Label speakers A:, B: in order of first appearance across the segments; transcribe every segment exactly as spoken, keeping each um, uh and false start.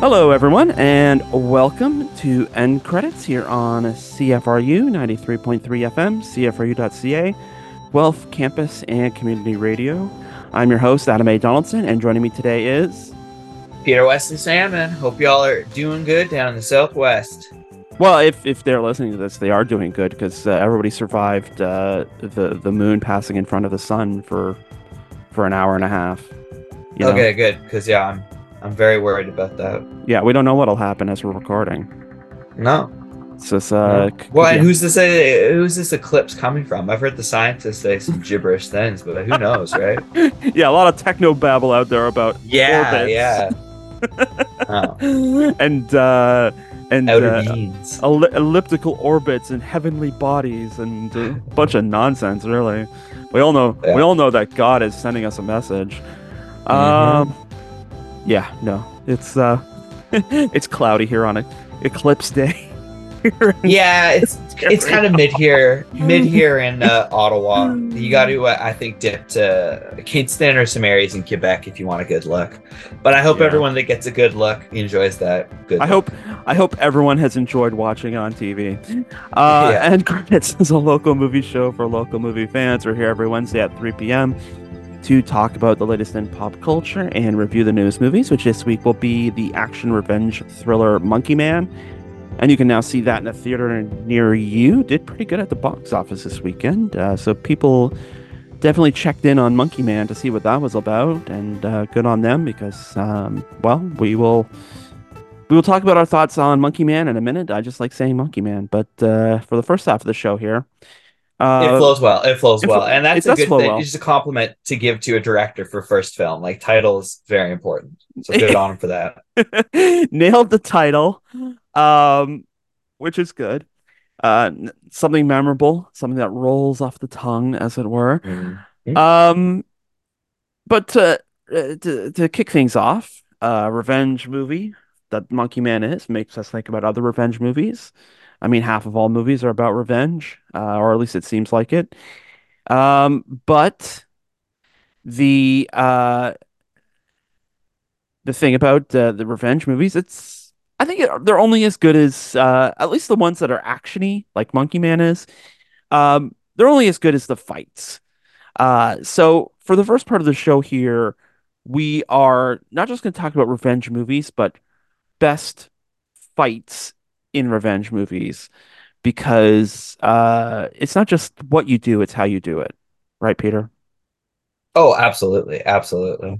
A: Hello, everyone, and welcome to End Credits here on C F R U ninety-three point three F M, C F R U dot C A, Guelph Campus and Community Radio. I'm your host, Adam A. Donaldson, and joining me today is.
B: Peter Wesley Salmon. Hope y'all are doing good down in the Southwest.
A: Well, if, if they're listening to this, they are doing good because uh, everybody survived uh, the the moon passing in front of the sun for for an hour and a half. You know?
B: Okay, good. Because yeah, I'm I'm very worried about that.
A: Yeah, we don't know what'll happen as we're recording.
B: No.
A: It's just, uh,
B: no. Well, and who's this? Uh, who's this eclipse coming from? I've heard the scientists say some gibberish things, but who knows, right?
A: Yeah, a lot of techno babble out there about
B: yeah,
A: orbits.
B: yeah. oh.
A: And uh, and
B: outer
A: uh,
B: beings,
A: ell- elliptical orbits and heavenly bodies and a bunch of nonsense. Really, we all know yeah. we all know that God is sending us a message. Mm-hmm. Um, yeah, no, it's uh, it's cloudy here on a eclipse day.
B: yeah, it's it's kind of mid here, mid here in uh, Ottawa. You got to, uh, I think, dip to Kingston or some areas in Quebec if you want a good look. But I hope yeah. everyone that gets a good look enjoys that. Good.
A: I
B: look.
A: hope I hope everyone has enjoyed watching on T V. Uh, yeah. And Credits is a local movie show for local movie fans. We're here every Wednesday at three p.m. to talk about the latest in pop culture and review the newest movies, which this week will be the action revenge thriller Monkey Man. And you can now see that in a theater near you. Did pretty good at the box office this weekend. Uh, so people definitely checked in on Monkey Man to see what that was about. And uh, good on them because, um, well, we will we will talk about our thoughts on Monkey Man in a minute. I just like saying Monkey Man. But uh, for the first half of the show here.
B: Uh, it flows well. It flows
A: it
B: well.
A: fl-
B: and that's a good thing.
A: Well.
B: It's just a compliment to give to a director for first film. Like, title is very important. So good on him for that.
A: Nailed the title. Um, which is good. Uh, something memorable, something that rolls off the tongue, as it were. Mm-hmm. Um, but to, to to kick things off, a uh, revenge movie that Monkey Man is makes us think about other revenge movies. I mean, half of all movies are about revenge, uh, or at least it seems like it. Um, but the uh, the thing about uh, the revenge movies, it's I think it, they're only as good as uh, at least the ones that are actiony, like Monkey Man is. Um, they're only as good as the fights. Uh, so for the first part of the show here, we are not just going to talk about revenge movies, but best fights in revenge movies, because uh, it's not just what you do, it's how you do it. Right, Peter?
B: Oh, absolutely. Absolutely.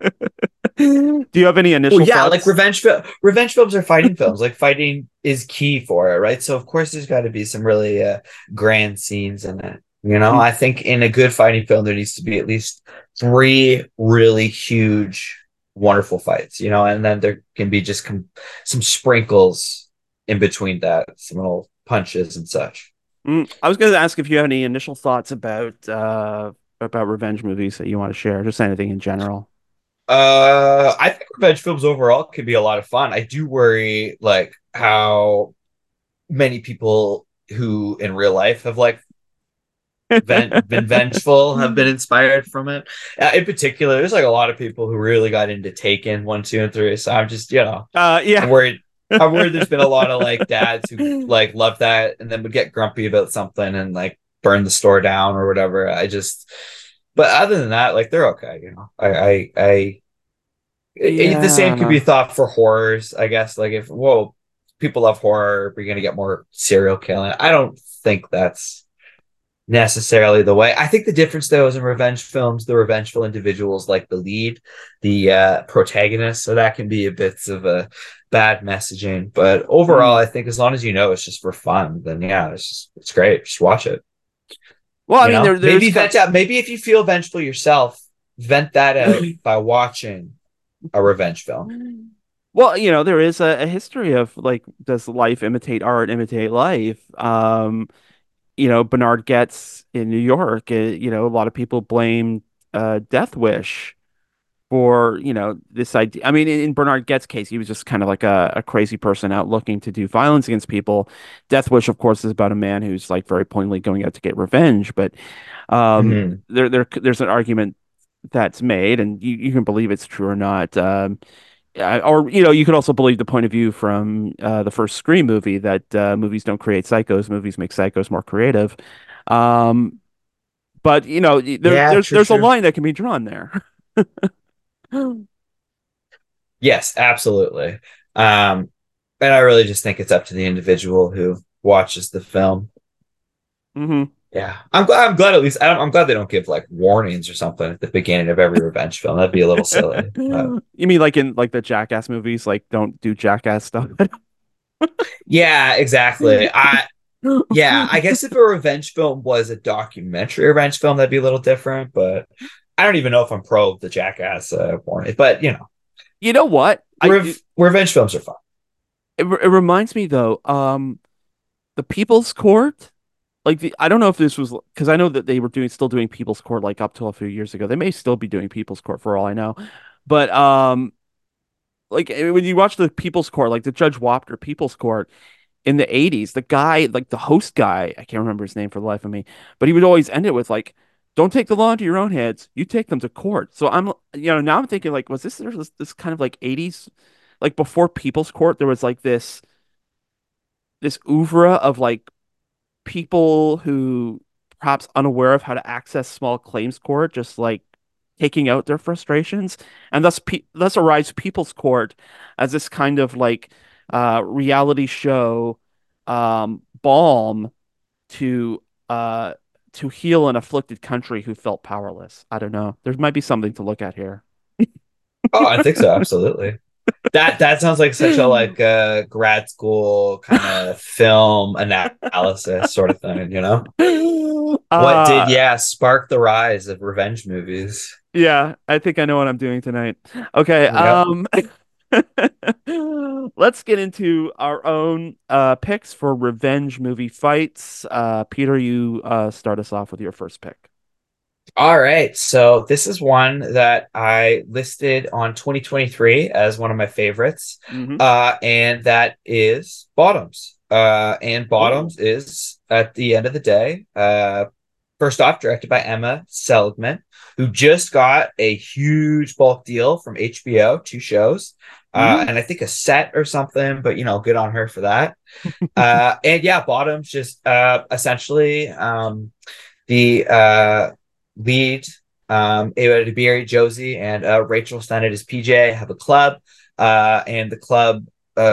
A: Do you have any initial
B: well, yeah,
A: thoughts?
B: like revenge revenge films are fighting films. Like, fighting is key for it, right? So of course there's got to be some really uh, grand scenes in it. You know, mm-hmm. I think in a good fighting film there needs to be at least three really huge, wonderful fights. You know, and then there can be just com- some sprinkles in between that, some little punches and such.
A: Mm, I was going to ask if you have any initial thoughts about uh, about revenge movies that you want to share, just anything in general.
B: Uh, I think revenge films overall can be a lot of fun. I do worry, like, how many people who in real life have like been, been vengeful, have been inspired from it. Uh, in particular, there's like a lot of people who really got into Taken one, two, and three. So I'm just, you know,
A: uh, yeah,
B: I'm worried. I'm worried there's been a lot of like dads who like love that and then would get grumpy about something and like burn the store down or whatever. I just, but other than that, like, they're okay. You know, I, I, I. Yeah. The same could be thought for horrors, I guess. Like, if whoa, people love horror, we're gonna get more serial killing. I don't think that's necessarily the way. I think the difference though is in revenge films, the revengeful individuals like the lead, the uh, protagonist, so that can be a bit of a bad messaging. But overall, mm. I think as long as you know it's just for fun, then yeah, it's just it's great. Just watch it.
A: Well, you I mean, there,
B: maybe vent out. Maybe if you feel vengeful yourself, vent that out by watching a revenge film.
A: Well, you know, there is a, a history of like, does life imitate art, imitate life? Um, you know, Bernard Goetz in New York, uh, you know, a lot of people blame uh, Death Wish for, you know, this idea. I mean, in, in Bernard Goetz's case, he was just kind of like a, a crazy person out looking to do violence against people. Death Wish, of course, is about a man who's like very pointedly going out to get revenge. But um, mm-hmm. there, there, there's an argument that's made, and you, you can believe it's true or not. Um, Yeah, or you know, you could also believe the point of view from uh, the first Scream movie that uh, movies don't create psychos, movies make psychos more creative. Um, but you know, there,
B: Yeah,
A: there's
B: true,
A: there's a
B: true.
A: line that can be drawn there.
B: Yes, absolutely. Um, and I really just think it's up to the individual who watches the film.
A: hmm
B: Yeah, I'm glad. I'm glad at least. I'm, I'm glad they don't give like warnings or something at the beginning of every revenge film. That'd be a little silly. But
A: You mean like in like the Jackass movies, like don't do Jackass stuff.
B: yeah, exactly. I yeah, I guess if a revenge film was a documentary revenge film, that'd be a little different. But I don't even know if I'm pro the Jackass uh, warning. But you know,
A: You know what? I it,
B: rev- revenge films are fun.
A: it it reminds me though, um, the People's Court. Like the I don't know if this was because I know that they were doing still doing People's Court like up till a few years ago. They may still be doing People's Court for all I know. But um like eh, when you watch the People's Court, like the Judge Wapner People's Court in the eighties, the guy, like the host guy, I can't remember his name for the life of me, but he would always end it with like, don't take the law into your own hands. You take them to court. So I'm, you know, now I'm thinking like, was this this, this kind of like eighties, like before People's Court, there was like this this oeuvre of like people who perhaps unaware of how to access small claims court, just like taking out their frustrations, and thus pe thus arrives People's Court as this kind of like uh, reality show um, balm to uh, to heal an afflicted country who felt powerless. I don't know. There might be something to look at here.
B: Oh, I think so. Absolutely. That that sounds like such a like uh grad school kind of film analysis sort of thing, you know? What did
A: uh
B: yeah spark the rise of revenge movies?
A: Yeah, I think I know what I'm doing tonight. Okay,
B: Yep.
A: um let's get into our own uh picks for revenge movie fights. Uh Peter, you uh start us off with your first pick.
B: All right. So this is one that I listed on twenty twenty-three as one of my favorites.
A: hmm
B: Uh, and that is Bottoms. Uh, and
A: Oh.
B: Bottoms is at the end of the day, uh, first off, directed by Emma Seligman, who just got a huge bulk deal from H B O, two shows, uh,
A: hmm
B: and I think a set or something, but you know, good on her for that. Uh, and yeah, Bottoms just uh, essentially um, the uh, lead, um, Ava DeBerry, Josie, and uh, Rachel Sennett as P J have a club, uh, and the club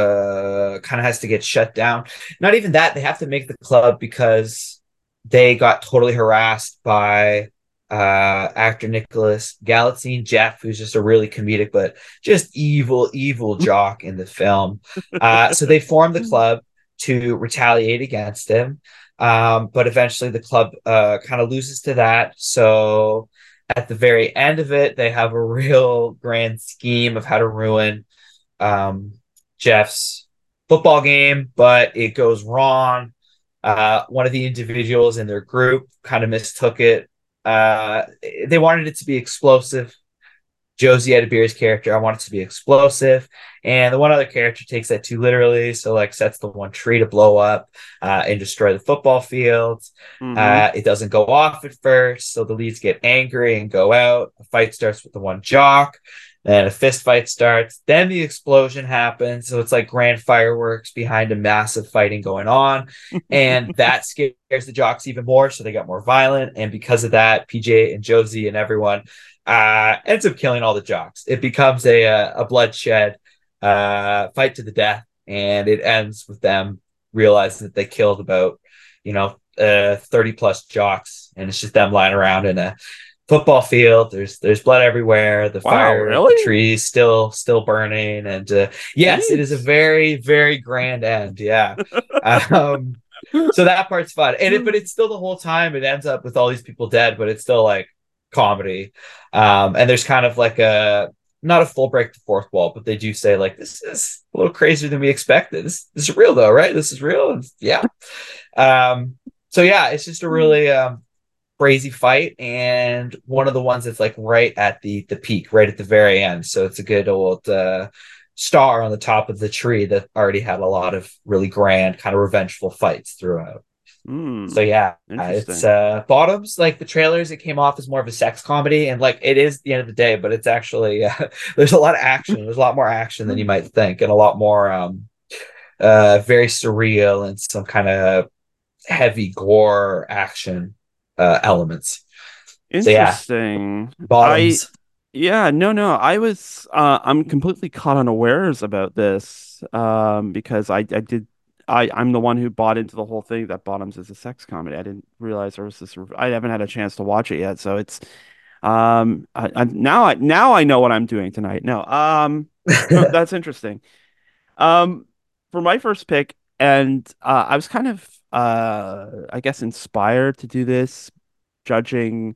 B: uh, kind of has to get shut down. Not even that, they have to make the club because they got totally harassed by uh actor Nicholas Galitzine, Jeff, who's just a really comedic but just evil evil jock in the film. Uh so they formed the club to retaliate against him. Um, but eventually the club uh, kind of loses to that. So at the very end of it, they have a real grand scheme of how to ruin um, Jeff's football game, but it goes wrong. Uh, one of the individuals in their group kind of mistook it. Uh, they wanted it to be explosive. Josie Edebeer's character, I want it to be explosive. And the one other character takes that too literally. So, like, sets the one tree to blow up uh, and destroy the football field.
A: hmm
B: Uh, it doesn't go off at first. So the leads get angry and go out. A fight starts with the one jock. Then a fist fight starts. Then the explosion happens. So it's like grand fireworks behind a massive fighting going on. And that scares the jocks even more. So they got more violent. And because of that, P J and Josie and everyone uh, ends up killing all the jocks. It becomes a a, a bloodshed uh, fight to the death, and it ends with them realizing that they killed about you know uh, thirty plus jocks, and it's just them lying around in a football field. There's there's blood everywhere. The
A: Wow,
B: fire, the
A: really?
B: trees still still burning, and uh, yes, it is a
A: Jeez.
B: very very grand end. Yeah. Um, so that part's fun, and it, but it's still the whole time it ends up with all these people dead, but it's still like comedy. Um, and there's kind of like a not a full break the fourth wall, but they do say like this is a little crazier than we expected. This, this is real though, right? This is real, and yeah. Um, so yeah, it's just a really um crazy fight, and one of the ones that's like right at the the peak, right at the very end. So it's a good old uh star on the top of the tree that already had a lot of really grand kind of revengeful fights throughout. So
A: Hmm.
B: yeah, it's
A: Interesting.
B: uh Bottoms, like the trailers, it came off as more of a sex comedy, and like it is at the end of the day, but it's actually uh, there's a lot of action. There's a lot more action than you might think, and a lot more um uh very surreal and some kind of heavy gore action uh elements. So yeah,
A: Interesting. I
B: Bottoms.
A: Yeah, no, no. I was uh I'm completely caught unawares about this um because I I did I I'm the one who bought into the whole thing that Bottoms is a sex comedy. I didn't realize there was this I haven't had a chance to watch it yet, so it's um I, I now I now I know what I'm doing tonight. No. Um no, that's interesting. Um for my first pick, and uh I was kind of uh I guess inspired to do this judging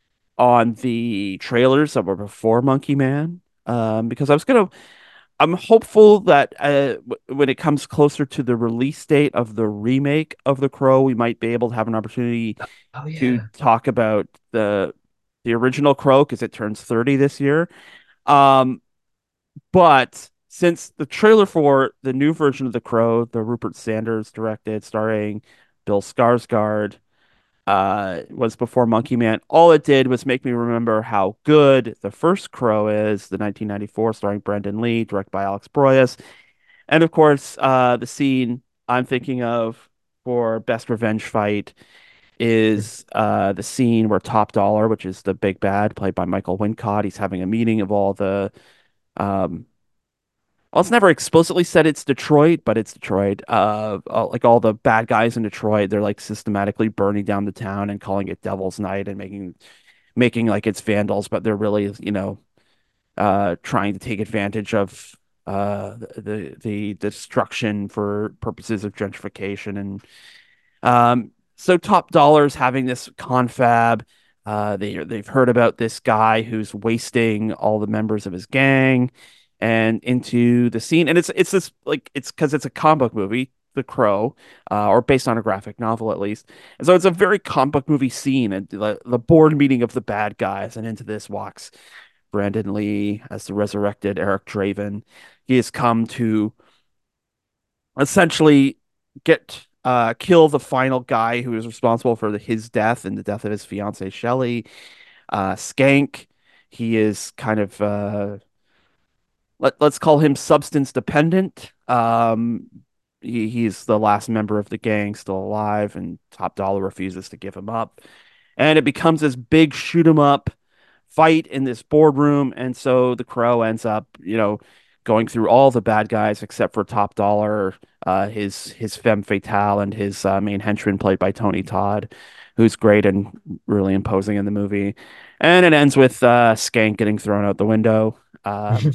A: on the trailers that were before Monkey Man. Um, because I was gonna, I'm hopeful that uh, w when it comes closer to the release date of the remake of The Crow, we might be able to have an opportunity
B: Oh
A: to
B: yeah.
A: talk about the the original Crow because it turns thirty this year. Um, but since the trailer for the new version of The Crow, the Rupert Sanders directed, starring Bill Skarsgård, uh, was before Monkey Man. All it did was make me remember how good the first Crow is, the nineteen ninety-four, starring Brendan Lee, directed by Alex Proyas. And of course, uh, the scene I'm thinking of for Best Revenge Fight is uh, the scene where Top Dollar, which is the big bad, played by Michael Wincott, he's having a meeting of all the um, well, it's never explicitly said it's Detroit, but it's Detroit. Uh, uh, like all the bad guys in Detroit, they're like systematically burning down the town and calling it Devil's Night and making making like it's vandals, but they're really, you know, uh, trying to take advantage of uh the the destruction for purposes of gentrification. And um, so Top Dollar's having this confab. Uh, they they've heard about this guy who's wasting all the members of his gang and into the scene. And it's it's this like it's because it's a comic book movie, The Crow, uh, or based on a graphic novel at least. And so it's a very comic book movie scene and the, the board meeting of the bad guys. And into this walks Brandon Lee as the resurrected Eric Draven. He has come to essentially get uh kill the final guy who is responsible for the, his death and the death of his fiancee Shelley. Uh Skank, he is kind of uh let, let's call him substance dependent. Um he, he's the last member of the gang still alive, and Top Dollar refuses to give him up. And it becomes this big shoot 'em up fight in this boardroom. And so the Crow ends up, you know, going through all the bad guys except for Top Dollar, uh, his his femme fatale, and his uh, main henchman played by Tony Todd, who's great and really imposing in the movie. And it ends with uh, Skank getting thrown out the window, um,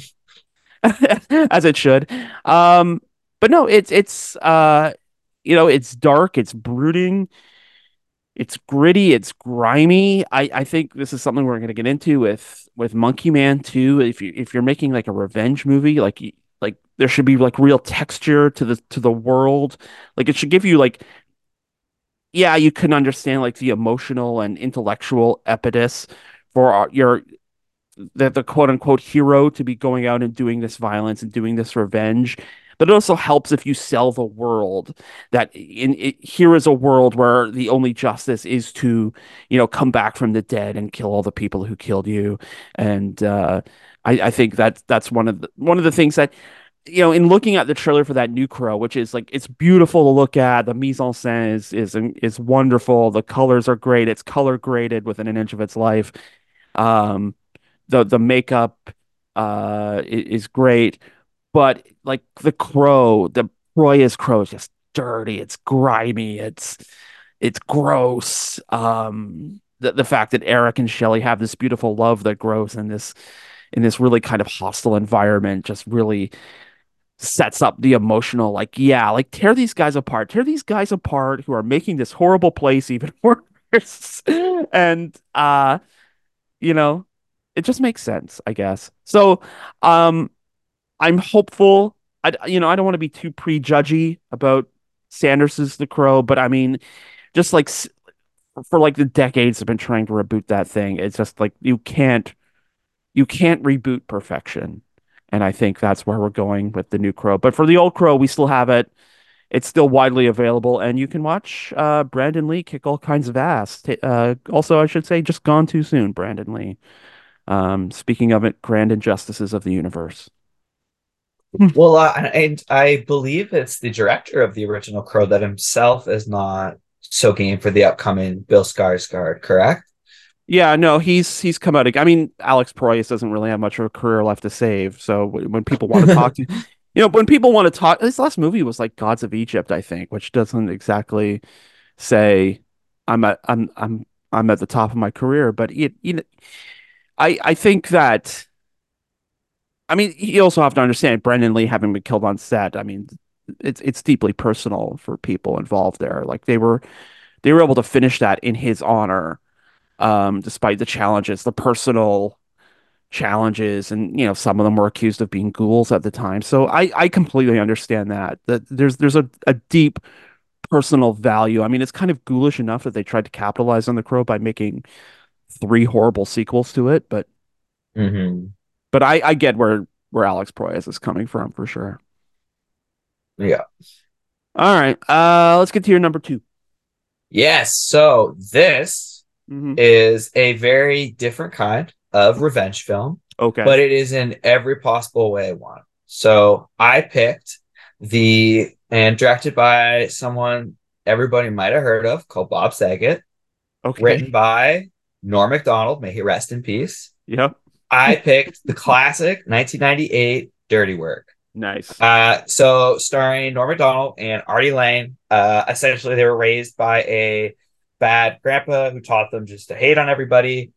A: as it should. Um, but no, it's it's uh, you know, it's dark, it's brooding, it's gritty, it's grimy. I, I think this is something we're going to get into with with Monkey Man too. If you if you're making like a revenge movie, like like there should be like real texture to the to the world. Like it should give you like, yeah, you can understand like the emotional and intellectual impetus for our, your the, the quote unquote hero to be going out and doing this violence and doing this revenge. But it also helps if you sell the world that in it, here is a world where the only justice is to, you know, come back from the dead and kill all the people who killed you. And uh, I, I think that that's one of the one of the things that, you know, in looking at the trailer for that new Crow, which is like it's beautiful to look at, the mise en scène is is is wonderful, the colors are great, it's color graded within an inch of its life. Um, the the makeup uh is great, but like the crow, the Proyas crow is just dirty, it's grimy, it's it's gross. Um the, the fact that Eric and Shelley have this beautiful love that grows in this in this really kind of hostile environment just really sets up the emotional, like, yeah, like tear these guys apart, tear these guys apart who are making this horrible place even worse. And uh you know, it just makes sense, I guess. So, um, I'm hopeful. I, you know, I don't want to be too prejudgy about Sanders's The Crow, but I mean, just like for like the decades I've been trying to reboot that thing. It's just like you can't, you can't reboot perfection, and I think that's where we're going with the new Crow. But for the old Crow, we still have it. it's still widely available, and you can watch uh, Brandon Lee kick all kinds of ass. Ta uh, also, I should say, just gone too soon, Brandon Lee. Um, speaking of it, grand injustices of the universe.
B: Well, uh, and I believe it's the director of the original Crow that himself is not so game for the upcoming Bill Skarsgård, correct?
A: Yeah, no, he's he's come out. ag- I mean, Alex Proyas doesn't really have much of a career left to save. So w- when people want to talk to, you know, when people want to talk, his last movie was like Gods of Egypt, I think, which doesn't exactly say I'm at I'm I'm I'm at the top of my career. But it, you know, I I think that I mean, you also have to understand Brendan Lee having been killed on set. I mean, it's it's deeply personal for people involved there. Like they were they were able to finish that in his honor, um, despite the challenges, the personal challenges, and you know, some of them were accused of being ghouls at the time. So I I completely understand that. That there's there's a, a deep personal value. I mean, it's kind of ghoulish enough that they tried to capitalize on The Crow by making three horrible sequels to it, but
B: Hmm.
A: but I I get where where Alex Proyas is coming from for sure.
B: Yeah.
A: All right. Uh, let's get to your number two.
B: Yes. So this
A: Hmm.
B: is a very different kind of revenge film,
A: Okay.
B: but it is in every possible way one. So I picked the and directed by someone everybody might have heard of called Bob Saget, written
A: Okay.
B: by Norm Macdonald, may he rest in peace.
A: Yep.
B: I picked the classic nineteen ninety-eight Dirty Work.
A: Nice.
B: Uh, so starring Norm Macdonald and Artie Lang. Uh, essentially, they were raised by a bad grandpa who taught them just to hate on everybody.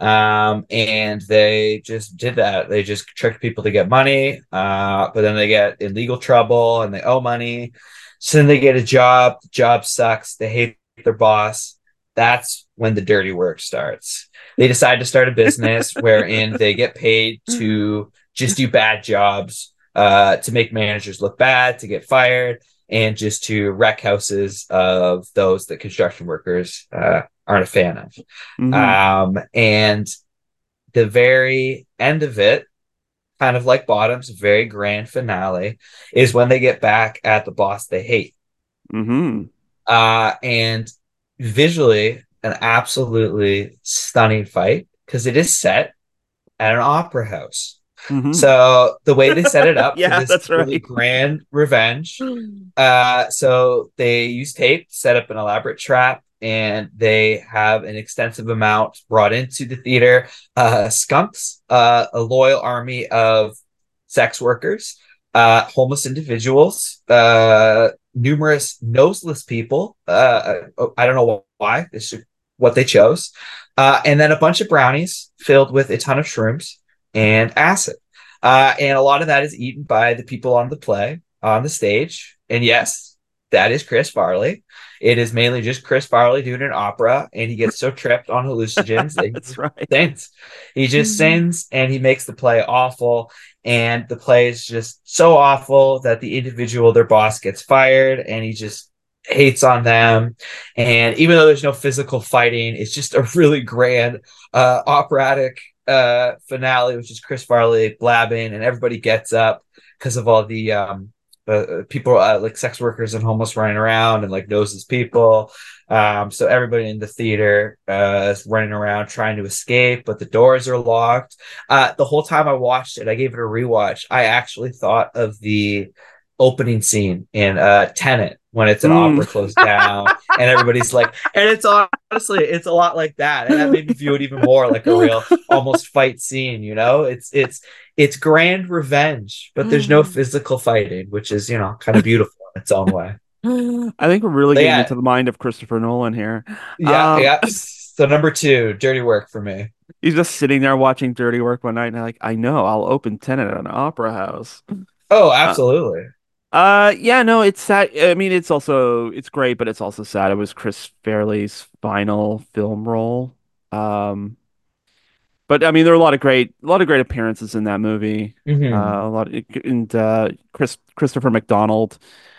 B: Um, and they just did that. They just tricked people to get money. Uh, but then they get in legal trouble and they owe money. So then they get a job. The job sucks. They hate their boss. That's when the dirty work starts. They decide to start a business wherein they get paid to just do bad jobs, uh, to make managers look bad, to get fired, and just to wreck houses of those that construction workers uh, aren't a fan of.
A: Hmm.
B: Um, and the very end of it, kind of like Bottom's very grand finale, is when they get back at the boss they hate.
A: Hmm.
B: Uh, and visually, an absolutely stunning fight because it is set at an opera house.
A: Hmm.
B: So the way they set it up for
A: Yeah,
B: this
A: that's
B: really
A: right.
B: grand revenge, uh, so they use tape, set up an elaborate trap, and they have an extensive amount brought into the theater. Uh, skunks, uh, a loyal army of sex workers, uh, homeless individuals, uh, numerous noseless people. Uh, I don't know why. This is what they chose. Uh, and then a bunch of brownies filled with a ton of shrooms and acid. Uh, and a lot of that is eaten by the people on the play, on the stage. And yes, that is Chris Farley. It is mainly just Chris Farley doing an opera, and he gets so tripped on hallucinogens that he
A: That's
B: just
A: right.
B: sings. He just sings and he makes the play awful. And the play is just so awful that the individual, their boss, gets fired, and he just hates on them. And even though there's no physical fighting, it's just a really grand uh, operatic uh, finale, which is Chris Farley blabbing, and everybody gets up because of all the um, uh, people uh, like sex workers and homeless running around and like noses people. Um, so everybody in the theater uh, is running around trying to escape, but the doors are locked. Uh, the whole time I watched it, I gave it a rewatch. I actually thought of the opening scene in uh, Tenet when it's an
A: Mm.
B: opera closed down and everybody's like, and it's honestly, it's a lot like that, and that made me view it even more like a real almost fight scene. You know, it's it's it's grand revenge, but there's no physical fighting, which is you know kind of beautiful in its own way.
A: I think we're really
B: But
A: getting
B: yeah,
A: into the mind of Christopher Nolan here.
B: yeah,
A: Um,
B: yeah. So number two, dirty work for me.
A: he's just sitting there watching Dirty Work one night, and I'm like, I know, I'll open Tenet at an opera house.
B: Oh,
A: Uh,
B: absolutely.
A: uh, yeah, no, it's sad. I mean, it's also it's great, but it's also sad. It was Chris Farley's final film role. Um, but I mean, there are a lot of great, a lot of great appearances in that movie. Uh,
B: Hmm.
A: a lot of, and uh, Chris Christopher McDonald.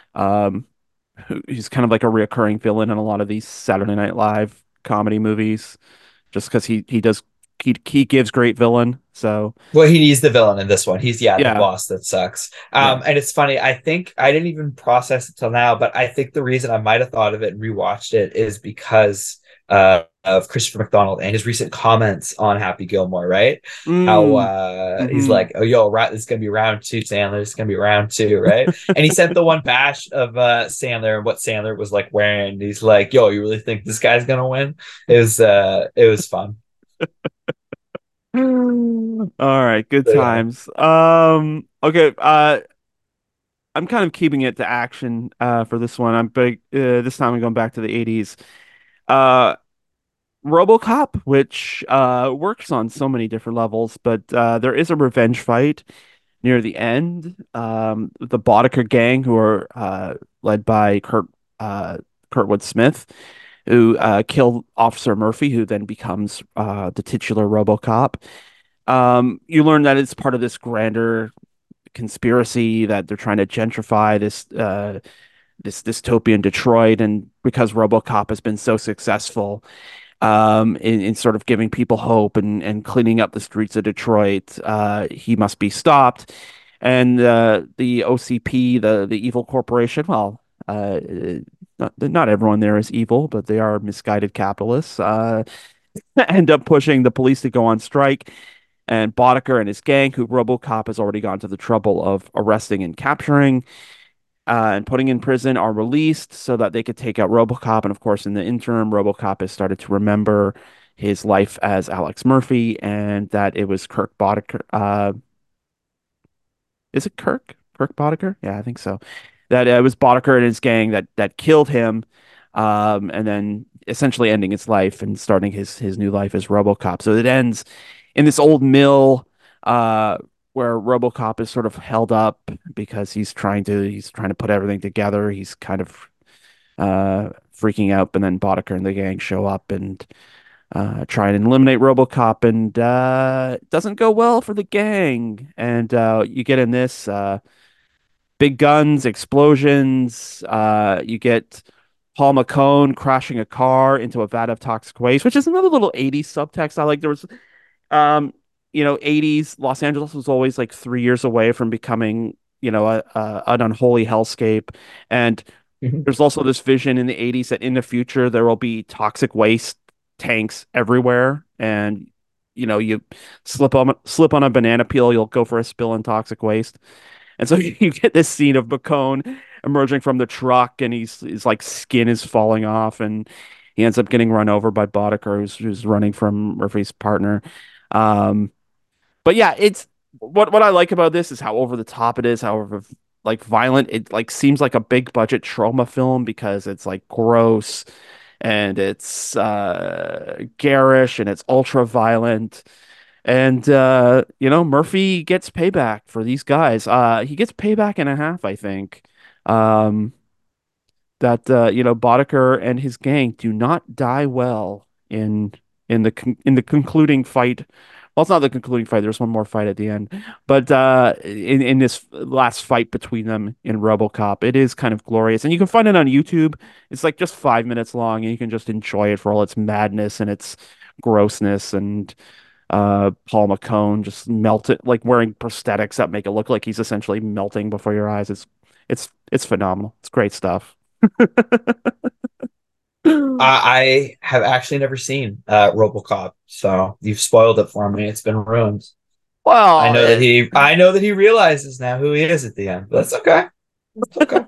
A: Um, who, he's kind of like a reoccurring villain in a lot of these Saturday Night Live comedy movies, just because he he does he he gives great villain. So
B: Well, he he's the villain in this one. He's yeah, the
A: yeah,
B: boss that sucks.
A: yeah.
B: Um, and it's funny. I think I didn't even process it till now, but I think the reason I might have thought of it and rewatched it is because uh, of Christopher McDonald and his recent comments on Happy Gilmore. Right? How
A: Mm,
B: uh, he's
A: hmm.
B: like, "Oh, yo, right, this is gonna be round two, Sandler. This is gonna be round two, right?" And he sent the one bash of uh, Sandler and what Sandler was like wearing. He's like, "Yo, you really think this guy's gonna win?" It was uh, it was fun.
A: All right, good
B: So yeah.
A: times. Um, okay, uh, I'm kind of keeping it to action uh for this one. I'm big uh, this time I'm going back to the eighties. Uh RoboCop, which uh works on so many different levels, but uh there is a revenge fight near the end. Um the Boddicker gang, who are uh led by Kurt uh Kurtwood Smith, who uh killed Officer Murphy, who then becomes uh the titular RoboCop. Um you learn that it's part of this grander conspiracy that they're trying to gentrify this uh this dystopian Detroit, and because RoboCop has been so successful um in, in sort of giving people hope and and cleaning up the streets of Detroit, uh he must be stopped. And uh the O C P, the the evil corporation, well, uh not, not everyone there is evil, but they are misguided capitalists, uh end up pushing the police to go on strike. And Boddicker and his gang, who RoboCop has already gone to the trouble of arresting and capturing, uh, and putting in prison, are released so that they could take out RoboCop. And of course, in the interim, RoboCop has started to remember his life as Alex Murphy, and that it was Kirk Boddicker. Uh, is it Kirk? Kirk Boddicker? Yeah, I think so. That uh, it was Boddicker and his gang that that killed him, um, and then essentially ending his life and starting his his new life as RoboCop. So it ends in this old mill, uh, where RoboCop is sort of held up because he's trying to he's trying to put everything together. He's kind of uh, freaking out, and then Boddicker and the gang show up and uh, try and eliminate RoboCop, and uh, it doesn't go well for the gang. And uh, you get in this uh, big guns, explosions. Uh, you get Paul McCone crashing a car into a vat of toxic waste, which is another little eighties subtext. I like there was um, you know, eighties Los Angeles was always like three years away from becoming, you know, a, a an unholy hellscape. And there's also this vision in the eighties that in the future there will be toxic waste tanks everywhere, and you know, you slip on slip on a banana peel, you'll go for a spill in toxic waste. And so you get this scene of McCone emerging from the truck, and he's his like skin is falling off, and he ends up getting run over by Boddicker, who's who's running from Murphy's partner. Um, but yeah, it's what what I like about this is how over the top it is, however like violent. It like seems like a big budget trauma film because it's like gross and it's uh garish and it's ultra violent. And uh, you know, Murphy gets payback for these guys. Uh, he gets payback and a half, I think. Um, that uh, you know, Boddicker and his gang do not die well in in the con in the concluding fight. Well, it's not the concluding fight. There's one more fight at the end, but uh, in in this last fight between them in RoboCop, it is kind of glorious, and you can find it on YouTube. It's like just five minutes long, and you can just enjoy it for all its madness and its grossness, and uh Paul McCone just melted, like wearing prosthetics that make it look like he's essentially melting before your eyes. It's it's it's phenomenal. It's great stuff.
B: I, I have actually never seen uh, RoboCop, so you've spoiled it for me. It's been ruined. I
A: Well,
B: know that
A: it,
B: he, I know that he realizes now who he is at the end. But that's okay. That's okay.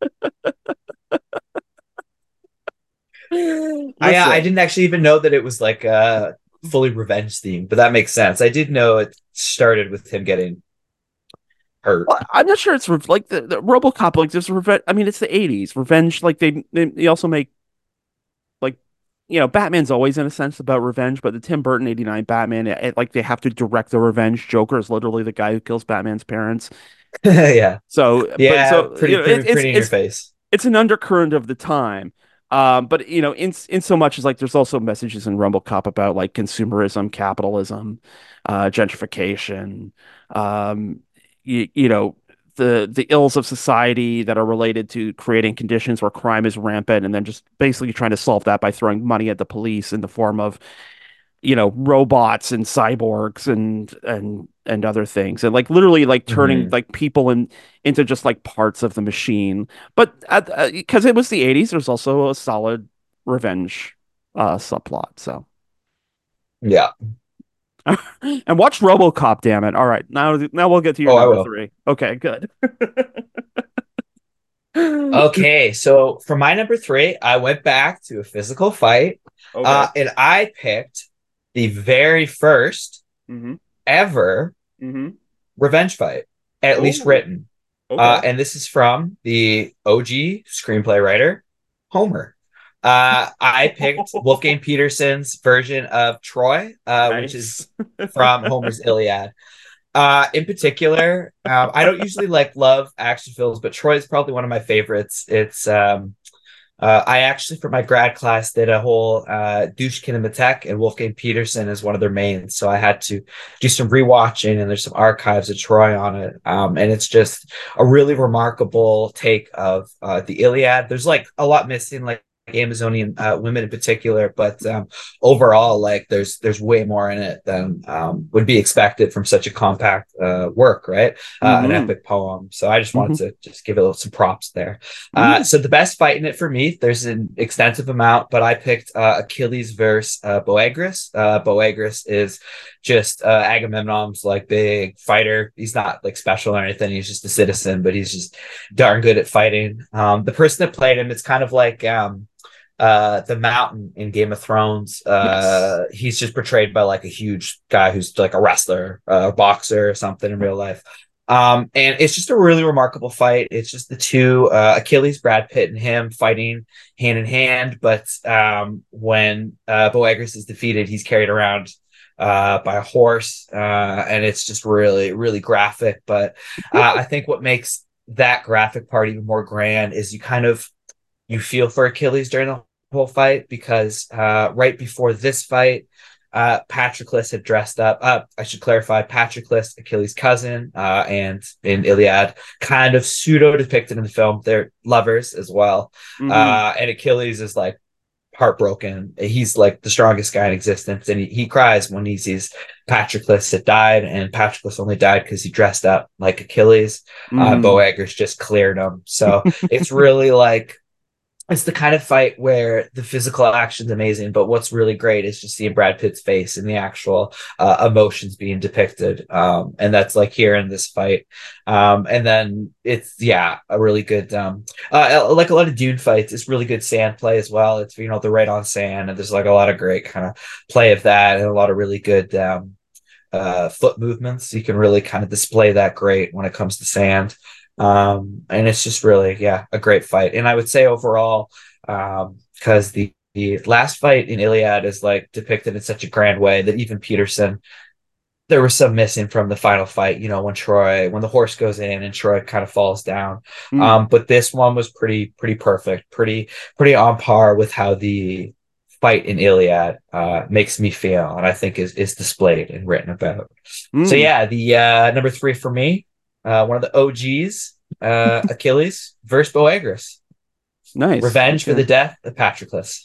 B: I, uh, I
A: listen.
B: didn't actually even know that it was like a fully revenge theme, but that makes sense. I did know it started with him getting hurt.
A: Well, I'm not sure it's re like the, the RoboCop. Like there's revenge. I mean, it's the eighties. Revenge. Like they, they they also make like, you know, Batman's always in a sense about revenge, but the Tim Burton eighty-nine Batman, it, it- like they have to direct the revenge. Joker is literally the guy who kills Batman's parents.
B: Yeah,
A: So, but
B: yeah,
A: so
B: pretty,
A: you know, it,
B: pretty,
A: it's
B: pretty in your
A: it's
B: face.
A: it's an undercurrent of the time. Um, but you know, in in so much as like there's also messages in Rumble Cop about like consumerism, capitalism, uh, gentrification, um, you, you know, the the ills of society that are related to creating conditions where crime is rampant, and then just basically trying to solve that by throwing money at the police in the form of you know, robots and cyborgs and and and other things, and like literally like turning
B: Hmm.
A: like people in into just like parts of the machine. But at, uh, because it was the eighties, there's also a solid revenge uh subplot. So
B: Yeah.
A: and watch RoboCop, damn it. All right, now now we'll get to your
B: Oh, I
A: number
B: will.
A: three. Okay, good.
B: Okay, so for my number three, I went back to a physical fight, uh,
A: Okay.
B: and I picked the very first
A: Hmm.
B: ever
A: Hmm.
B: revenge fight, at least
A: Oh,
B: written. Uh,
A: okay.
B: and this is from the O G screenplay writer, Homer. Uh, I picked Wolfgang Petersen's version of Troy, uh, which is
A: Nice.
B: from Homer's Iliad. Uh, in particular, um, I don't usually like love action films, but Troy is probably one of my favorites. It's um, uh, I actually, for my grad class, did a whole uh, douche kinematek, and Wolfgang Petersen is one of their mains. So I had to do some rewatching, and there's some archives of Troy on it. Um, and it's just a really remarkable take of uh, the Iliad. There's like a lot missing, like Amazonian uh, women in particular, but um, overall, like there's there's way more in it than um, would be expected from such a compact uh, work, right? Uh, an
A: Hmm.
B: epic poem. So I just wanted
A: Hmm.
B: to just give it some props there. Uh,
A: Hmm.
B: so the best fight in it for me, there's an extensive amount, but I picked uh, Achilles versus uh, Boagrius. Uh, Boagrius is just uh, Agamemnon's like big fighter. He's not like special or anything. He's just a citizen, but he's just darn good at fighting. Um, the person that played him, it's kind of like um, uh, the Mountain in Game of Thrones.
A: Yes.
B: Uh, he's just portrayed by like a huge guy who's like a wrestler, uh, a boxer, or something in real life. Um, and it's just a really remarkable fight. It's just the two uh, Achilles, Brad Pitt, and him fighting hand in hand. But um, when uh, Boagrius is defeated, he's carried around uh, by a horse, uh, and it's just really, really graphic. But uh, I think what makes that graphic part even more grand is you kind of you feel for Achilles during the whole fight because uh, right before this fight, uh, Patroclus had dressed up. Uh, I should clarify, Patroclus, Achilles' cousin, uh, and in Iliad, kind of pseudo depicted in the film. They're lovers as well,
A: Hmm.
B: uh, and Achilles is like heartbroken. He's like the strongest guy in existence, and he, he cries when he sees Patroclus had died, and Patroclus only died because he dressed up like Achilles. Uh,
A: Hmm.
B: Boagrius just cleared him, so it's really like it's the kind of fight where the physical action's amazing, but what's really great is just seeing Brad Pitt's face and the actual uh, emotions being depicted. Um, and that's like here in this fight. Um, and then it's, yeah, a really good, um, uh, like a lot of Dune fights, it's really good sand play as well. It's, you know, the right on sand, and there's like a lot of great kind of play of that and a lot of really good, um, uh, foot movements. You can really kind of display that great when it comes to sand. Um, and it's just really, yeah, a great fight. And I would say overall, um, because the the last fight in Iliad is like depicted in such a grand way that even Petersen, there was some missing from the final fight, you know, when Troy, when the horse goes in and Troy kind of falls down.
A: Mm.
B: Um, but this one was pretty, pretty perfect, pretty, pretty on par with how the fight in Iliad uh, makes me feel, and I think is is displayed and written about. So
A: Mm.
B: yeah, the uh, number three for me, uh, one of the O Gs, uh, Achilles versus Boagrius,
A: Nice.
B: revenge for the
A: Okay.
B: death of Patroclus.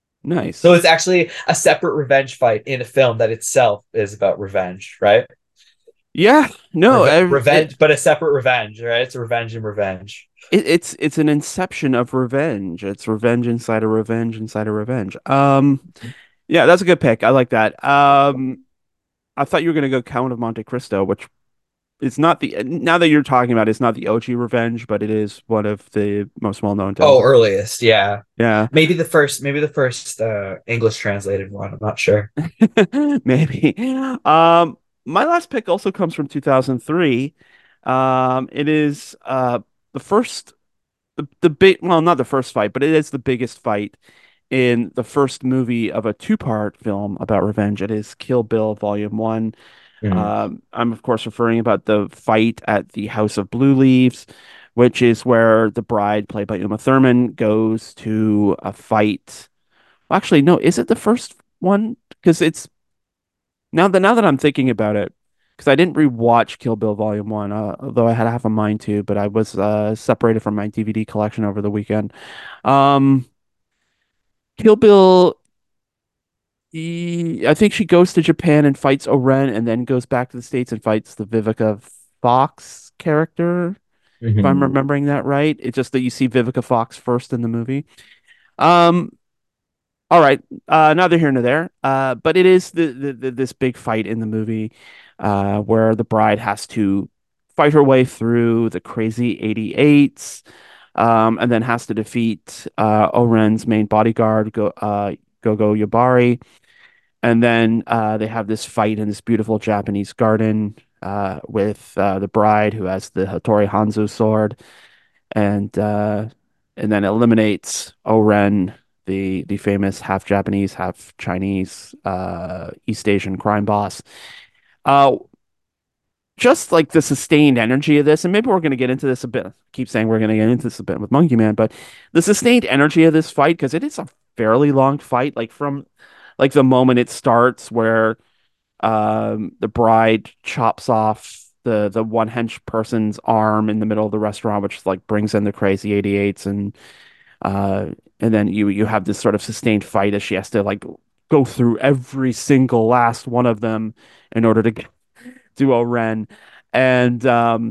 B: So
A: Nice.
B: it's actually a separate revenge fight in a film that itself is about revenge, right?
A: Yeah. No.
B: Reve-
A: I, it,
B: revenge, but a separate revenge, right? It's a revenge and revenge.
A: it it's it's an inception of revenge. It's revenge inside a revenge inside a revenge. Um. Yeah, that's a good pick. I like that. Um. I thought you were gonna go Count of Monte Cristo, which it's not the now that you're talking about it, it's not the O G Revenge, but it is one of the most well-known tales
B: Oh,
A: of.
B: earliest, yeah.
A: Yeah.
B: Maybe the first, maybe the first uh, English translated one. I'm not sure.
A: Maybe. Um, my last pick also comes from two thousand three. Um, it is uh the first the, the big well, not the first fight, but it is the biggest fight in the first movie of a two-part film about revenge. It is Kill Bill Volume One.
B: Mm.
A: Um, I'm of course referring about the fight at the House of Blue Leaves, which is where the bride, played by Uma Thurman, goes to a fight. Well, actually, no, is it the first one? Because it's now that now that I'm thinking about it, because I didn't rewatch Kill Bill Volume One, uh, although I had half a mind to, but I was uh, separated from my D V D collection over the weekend. Um, Kill Bill. he, I think she goes to Japan and fights Oren, and then goes back to the States and fights the Vivica Fox character, if I'm
B: Hmm.
A: remembering that right. It's just that you see Vivica Fox first in the movie. Um, all right, uh, neither here nor there. Uh, but it is the, the, the this big fight in the movie, uh, where the bride has to fight her way through the crazy eighty-eights, um, and then has to defeat uh, Oren's main bodyguard, Go uh, Gogo Yubari. And then uh, they have this fight in this beautiful Japanese garden uh, with uh, the bride who has the Hattori Hanzo sword, and uh, and then eliminates Oren, the the famous half Japanese, half Chinese uh, East Asian crime boss. Uh, just like the sustained energy of this, and maybe we're going to get into this a bit. I keep saying we're going to get into this a bit with Monkey Man, but the sustained energy of this fight, because it is a fairly long fight, like from like the moment it starts where um, the bride chops off the the one hench person's arm in the middle of the restaurant, which like brings in the crazy eighty-eights, and uh, and then you you have this sort of sustained fight as she has to like go through every single last one of them in order to get to Oren, and um,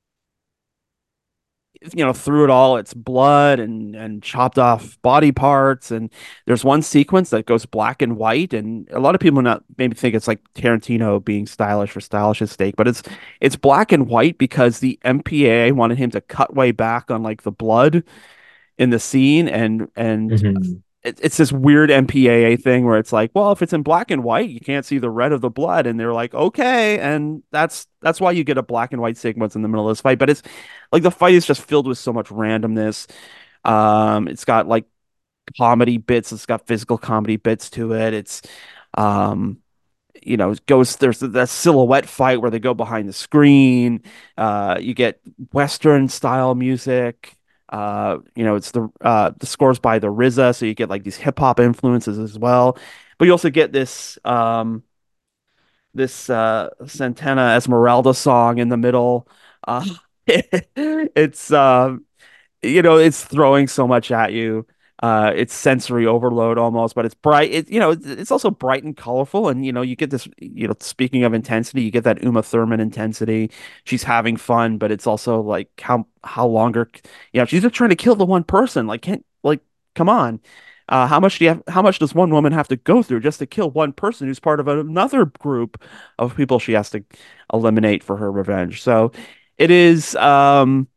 A: you know, through it all, it's blood and and chopped off body parts. And there's one sequence that goes black and white, and a lot of people not maybe think it's like Tarantino being stylish for stylish's sake, but it's it's black and white because the M P A A wanted him to cut way back on like the blood in the scene, and and
B: Hmm.
A: it, it's this weird M P A A thing where it's like, well, if it's in black and white, you can't see the red of the blood, and they're like, okay, and that's that's why you get a black and white sequence in the middle of this fight. But it's like the fight is just filled with so much randomness. Um, it's got like comedy bits, it's got physical comedy bits to it. It's um you know, it goes there's that silhouette fight where they go behind the screen. Uh, you get Western style music. Uh, you know, it's the uh the scores by the R Z A, so you get like these hip hop influences as well. But you also get this um this uh Santana Esmeralda song in the middle. Uh, it's um you know, it's throwing so much at you. Uh, it's sensory overload almost, but it's bright. It, you know, it's it's also bright and colorful, and you know, you get this. You know, speaking of intensity, you get that Uma Thurman intensity. She's having fun, but it's also like how how longer? You know, she's just trying to kill the one person. Like, can't like, come on. Uh, how much do you have? How much does one woman have to go through just to kill one person who's part of another group of people she has to eliminate for her revenge? So, it is. Um,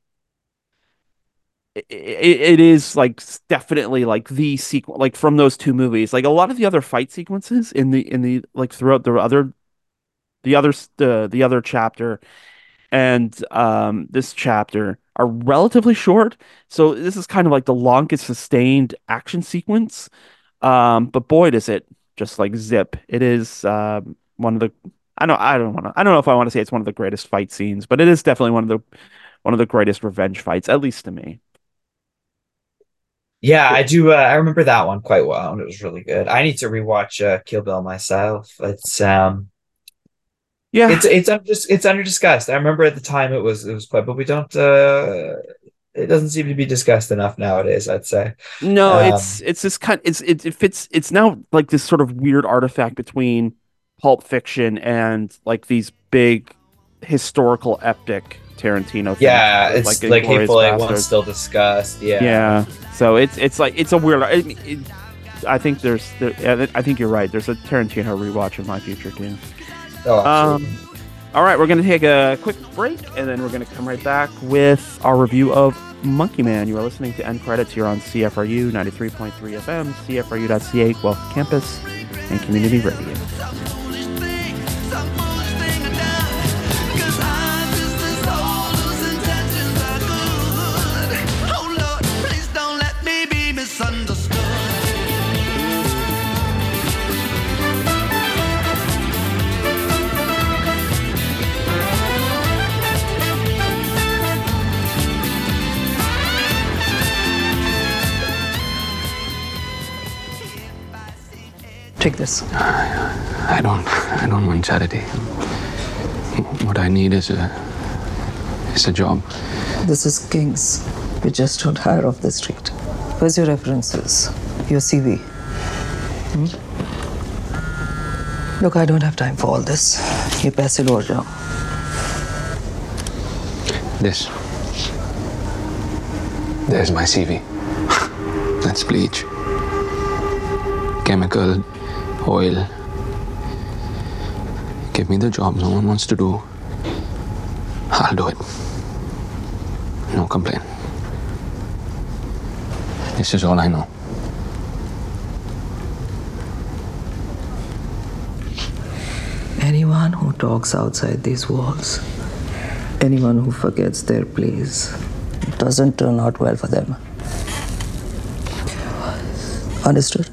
A: it, it is like definitely like the sequel like from those two movies, like a lot of the other fight sequences in the in the like throughout the other the other the, the other chapter and um this chapter are relatively short, so this is kind of like the longest sustained action sequence. Um but boy, does it just like zip. It is um one of the I don't I don't want to I don't know if I want to say it's one of the greatest fight scenes, but it is definitely one of the one of the greatest revenge fights, at least to me.
B: Yeah, I do. Uh, I remember that one quite well, and it was really good. I need to rewatch uh, Kill Bill myself. It's um, it's
A: Yeah.
B: it's under it's under discussed. I remember at the time it was it was quite, but we don't. Uh, it doesn't seem to be discussed enough nowadays, I'd say.
A: No, it's
B: Um,
A: it's this kind it's it, it fits it's now like this sort of weird artifact between Pulp Fiction and like these big historical epic Tarantino things,
B: yeah,
A: with, like
B: it's like
A: Inglourious
B: Hateful Eight one's
A: Bastards.
B: still discussed. Yeah.
A: Yeah. So it's it's like it's a weird I, mean, it, I think there's there, yeah, I think you're right. There's a Tarantino rewatch in my future too.
B: Oh, absolutely.
A: Um all right, we're going to take a quick break and then we're going to come right back with our review of Monkey Man. You are listening to End Credits here on C F R U ninety-three point three F M, C F R U dot C A, Guelph Campus, and Community Radio.
C: Take this. I don't. I don't want charity. What I need is a is a job.
D: This is King's. We just don't hire off the street. Where's your references? Your C V? Hmm? Look, I don't have time for all this. ये पैसे लो और जाओ.
C: This. There's my C V. That's bleach. Chemical, oil. Give me the job no one wants to do. I'll do it. No complaint. This is all I know.
D: Anyone who talks outside these walls, anyone who forgets their place, it doesn't turn out well for them. Understood?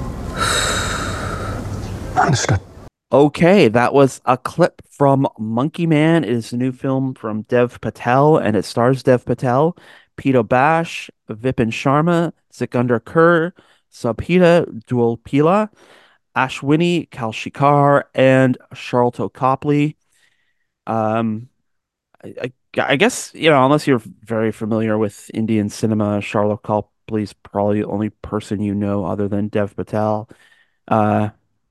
C: Understood.
A: Okay, that was a clip from Monkey Man. It is a new film from Dev Patel, and it stars Dev Patel, Pito Bash, Vipin Sharma, Sikandar Kur, Sabhita Dulpila, Ashwini Kalshikar, and Sharlto Copley. Um, I, I, I guess, you know, unless you're very familiar with Indian cinema, Sharlto Copley's probably the only person you know other than Dev Patel. Uh,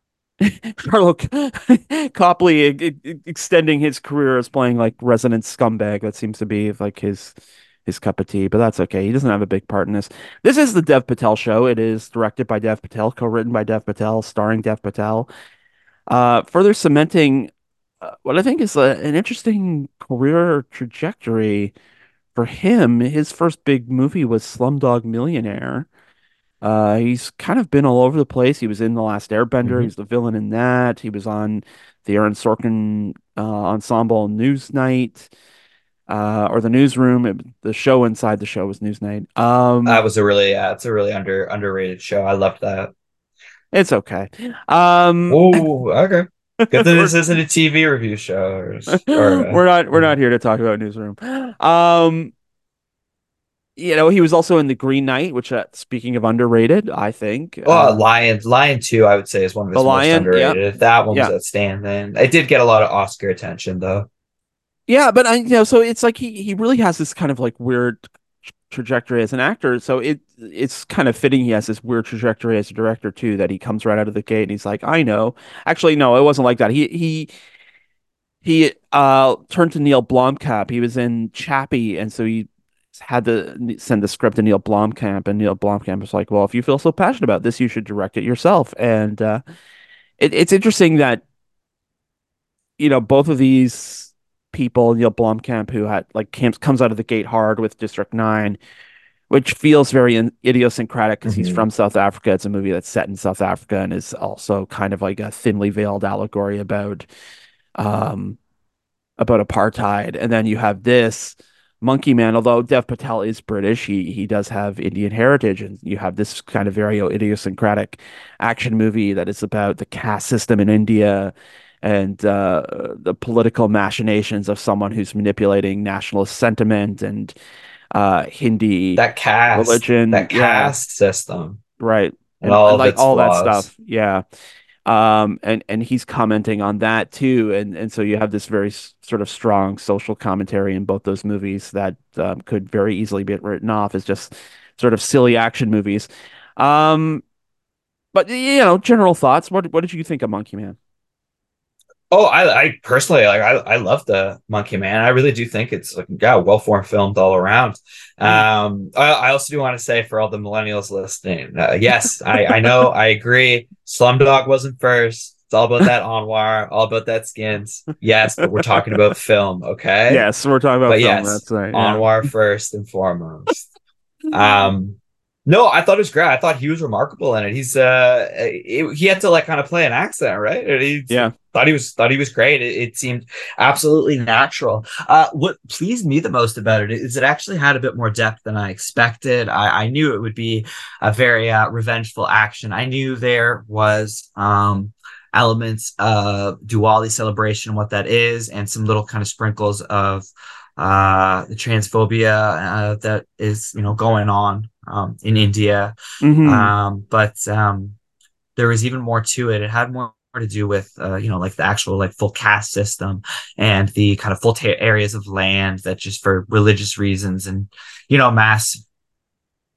A: Sharlto Copley e e extending his career as playing like resident scumbag. That seems to be like his his cup of tea, but that's okay. He doesn't have a big part in this. This is the Dev Patel show. It is directed by Dev Patel, co-written by Dev Patel, starring Dev Patel. Uh, further cementing uh, what I think is a, an interesting career trajectory for him. His first big movie was Slumdog Millionaire. Uh, he's kind of been all over the place. He was in The Last Airbender.
B: Mm-hmm.
A: He's the villain in that. He was on the Aaron Sorkin uh, ensemble Newsnight, uh, or the Newsroom. It, the show inside the show was Newsnight. Um,
B: That was a really, yeah, it's a really under underrated show. I loved that.
A: it's okay. Um,
B: Oh, okay. Good that this isn't a T V review show. Or, or, uh,
A: we're not we're not here to talk about Newsroom. Um, you know, he was also in The Green Knight, which, uh, speaking of underrated, I think.
B: Oh,
A: uh,
B: Lion, Lion two, I would say, is one of his
A: The
B: most
A: Lion,
B: underrated.
A: yeah.
B: If that one was
A: Yeah.
B: outstanding. It did get a lot of Oscar attention, though.
A: Yeah, but I, you know, so it's like he he really has this kind of like weird trajectory as an actor. So it it's kind of fitting he has this weird trajectory as a director too, that he comes right out of the gate and he's like, I know. Actually, no, it wasn't like that. He he he uh turned to Neil Blomkamp. He was in Chappie, and so he had to send the script to Neil Blomkamp, and Neil Blomkamp was like, well, if you feel so passionate about this, you should direct it yourself. And uh it, it's interesting that, you know, both of these people, Neil Blomkamp, who had like camps, comes out of the gate hard with District nine, which feels very in, idiosyncratic because he's
B: Mhm.
A: from South Africa. It's a movie that's set in South Africa and is also kind of like a thinly veiled allegory about um about apartheid. And then you have this Monkey Man, although Dev Patel is British, he he does have Indian heritage, and you have this kind of very idiosyncratic action movie that is about the caste system in India and uh, the political machinations of someone who's manipulating nationalist sentiment and uh, Hindi
B: That cast,
A: religion.
B: that
A: Yeah,
B: cast system,
A: right.
B: and
A: And,
B: all
A: and
B: of
A: like
B: its
A: all that
B: flaws.
A: stuff. Yeah. Um, and and he's commenting on that too, and and so you have this very s- sort of strong social commentary in both those movies that um, could very easily be written off as just sort of silly action movies. Um, but you know, general thoughts. What what did you think of Monkey Man?
B: Oh, I, I personally like I, I love the Monkey Man. I really do think it's like yeah, well formed filmed all around. Um, I, I also do want to say for all the millennials listening, uh, yes, I I know I agree. Slumdog wasn't first. It's all about that Anwar, all about that skins. Yes, but we're talking about film, okay?
A: Yes, we're talking about
B: But
A: film.
B: yes,
A: That's right. Yeah.
B: Anwar first and foremost. Um, no, I thought it was great. I thought he was remarkable in it. He's uh, it, he had to like kind of play an accent, right? And he
A: Yeah.
B: thought he was thought he was great. It, it seemed absolutely natural. Uh, what pleased me the most about it is it actually had a bit more depth than I expected. I, I knew it would be a very uh, revengeful action. I knew there was um elements of Diwali celebration, what that is, and some little kind of sprinkles of uh the transphobia uh, that is you know going on um in India.
A: Mhm.
B: Um but um there was even more to it. It had more to do with uh you know like the actual like full caste system and the kind of full ta- areas of land that just for religious reasons and you know mass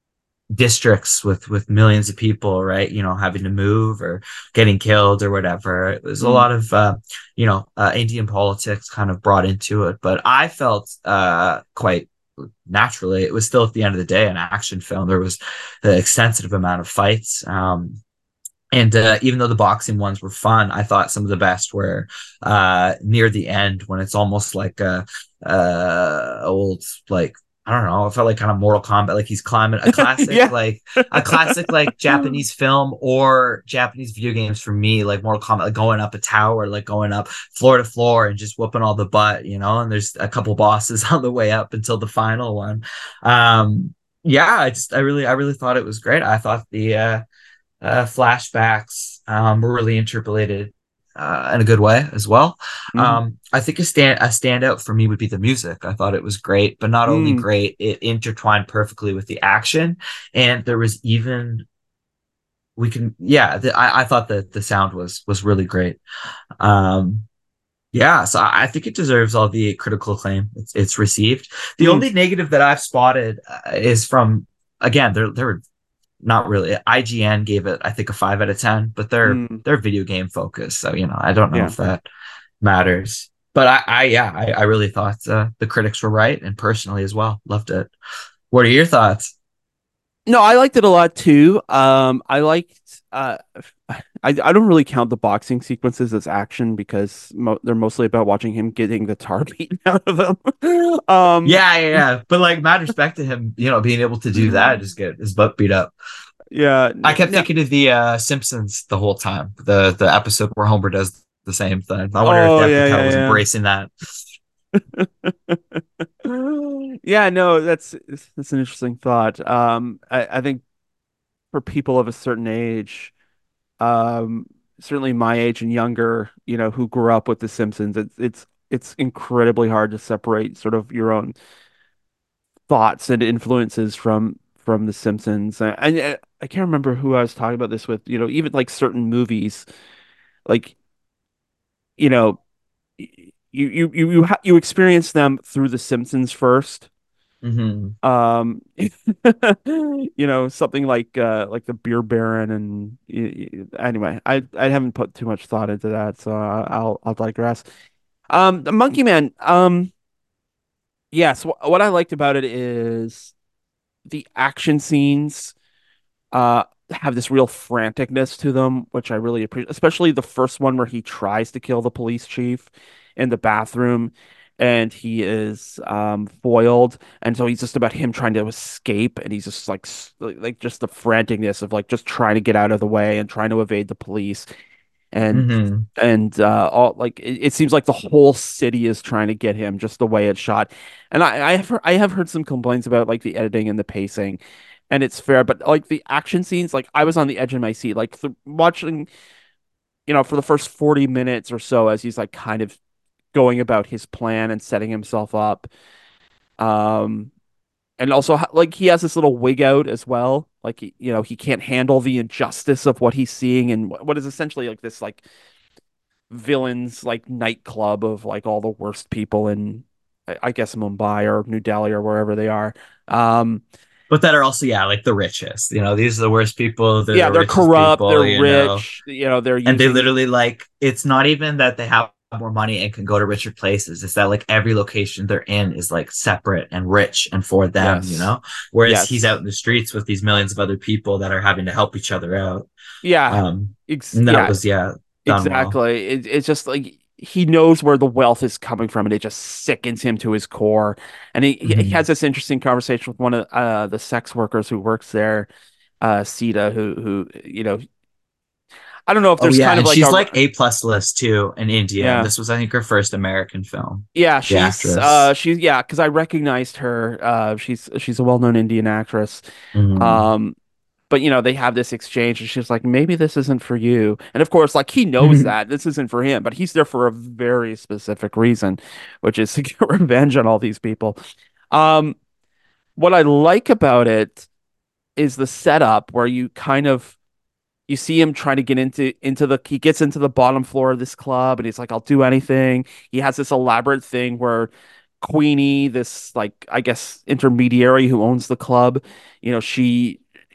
B: districts with with millions of people, right? You know, having to move or getting killed or whatever. It was a
A: Mm,
B: lot of uh, you know, uh, Indian politics kind of brought into it, but I felt uh quite naturally it was still at the end of the day an action film. There was an extensive amount of fights. Um and uh, even though the boxing ones were fun, I thought some of the best were uh, near the end when it's almost like a, uh, old like I don't know. I felt like kind of Mortal Kombat, like he's climbing a classic
A: yeah.
B: like a classic like Japanese film or Japanese video games for me, like Mortal Kombat, like going up a tower, like going up floor to floor and just whooping all the butt, you know. And there's a couple bosses on the way up until the final one. Um, yeah, I just I really I really thought it was great. I thought the uh, uh, flashbacks um, were really interpolated uh, in a good way as well.
A: Mm,
B: Um, I think a stand a standout for me would be the music. I thought it was great, but not only
A: mm,
B: great, it intertwined perfectly with the action, and there was even we can yeah. The, I I thought that the sound was was really great. Um, yeah, so I I think it deserves all the critical acclaim it's, it's received. The
A: mm,
B: only negative that I've spotted uh, is from again, there there were not really. I G N gave it, I think, a five out of ten, but they're
A: mm.
B: they're video game focused, so you know, I don't know
A: Yeah.
B: if that matters. But I, I yeah, I, I really thought uh, the critics were right, and personally as well, loved it. What are your thoughts?
A: No, I liked it a lot too. Um, I liked. Uh, I I don't really count the boxing sequences as action because mo they're mostly about watching him getting the tar beaten out of him. Um,
B: Yeah, yeah, yeah. But like, mad respect to him, you know, being able to do that, just get his butt beat up.
A: yeah,
B: I
A: n-
B: kept
A: no.
B: thinking of the uh, Simpsons the whole time. The the episode where Homer does the same thing. I wonder if
A: Oh
B: Dev
A: yeah,
B: Patel was
A: yeah,
B: embracing that.
A: yeah. Yeah, no, that's that's an interesting thought. Um, I, I think for people of a certain age, um, certainly my age and younger, you know, who grew up with The Simpsons, it's it's it's incredibly hard to separate sort of your own thoughts and influences from from The Simpsons. And I, I can't remember who I was talking about this with, you know, even like certain movies, like, you know, you you you you, ha you experience them through The Simpsons first.
B: Hmm.
A: Um, you know, something like uh like the Beer Baron and y- y- anyway, I I haven't put too much thought into that, so I- I'll I'll digress. Um, the Monkey Man, um, yes, wh what I liked about it is the action scenes uh have this real franticness to them, which I really appreciate, especially the first one where he tries to kill the police chief in the bathroom and he is um foiled, and so he's just about him trying to escape, and he's just like s- like like just the franticness of like just trying to get out of the way and trying to evade the police, and
B: Hmm.
A: and uh all like it, it seems like the whole city is trying to get him just the way it's shot. And I I have heard, I have heard some complaints about like the editing and the pacing, and it's fair, but like the action scenes, like I was on the edge of my seat like th watching, you know, for the first forty minutes or so as he's like kind of going about his plan and setting himself up. Um and also like he has this little wig out as well, like he, you know, he can't handle the injustice of what he's seeing and what is essentially like this like villains like nightclub of like all the worst people in I, I guess Mumbai or New Delhi or wherever they are. Um,
B: But that are also, yeah, like the richest. You know, these are the worst people. They're
A: yeah,
B: the
A: they're
B: richest
A: corrupt,
B: people,
A: they're
B: you know,
A: rich, you know, they're
B: and they
A: using
B: literally like, it's not even that they have more money and can go to richer places. It's that like every location they're in is like separate and rich and for them, you
A: yes.
B: know, whereas he's out
A: Yes.
B: in the streets with these millions of other people that are having to help each other out.
A: Yeah.
B: Um,
A: Ex
B: and that
A: yeah,
B: was, yeah, done well.
A: exactly. It, it's just like he knows where the wealth is coming from, and it just sickens him to his core. And he, he he has
B: Hmm.
A: this interesting conversation with one of uh, the sex workers who works there, uh, Sita, who who you know, I don't know if
B: Oh
A: there's
B: yeah,
A: kind of
B: and
A: like
B: she's
A: a
B: like A plus list too in India. And
A: yeah.
B: this was, I think, her first American film.
A: Yeah,
B: The
A: she's uh
B: actress.
A: she's yeah, because I recognized her. Uh she's she's a well-known Indian actress.
B: Hmm.
A: Um but you know, they have this exchange and she's like, maybe this isn't for you. And of course, like he knows that this isn't for him, but he's there for a very specific reason, which is to get revenge on all these people. Um what I like about it is the setup where you kind of you see him trying to get into into the he gets into the bottom floor of this club and he's like, I'll do anything. He has this elaborate thing where Queenie, this like I guess intermediary who owns the club, you know, she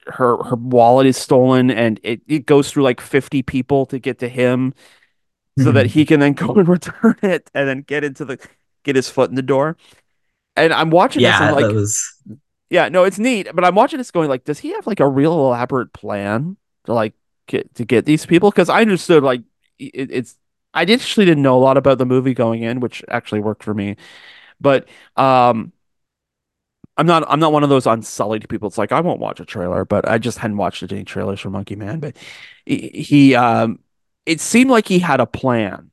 A: her her wallet is stolen and it, it goes through like fifty people to get to him so that he can then go and return it and then get into the get his foot in the door. And I'm watching this and
B: Yeah, that
A: like,
B: was
A: yeah, no, it's neat, but I'm watching this going like, does he have like a real elaborate plan to like get to get these people? Because I understood like it, it's I actually didn't know a lot about the movie going in, which actually worked for me. But um I'm not I'm not one of those unsullied people. It's like I won't watch a trailer, but I just hadn't watched any trailers for Monkey Man. But he, he um it seemed like he had a plan.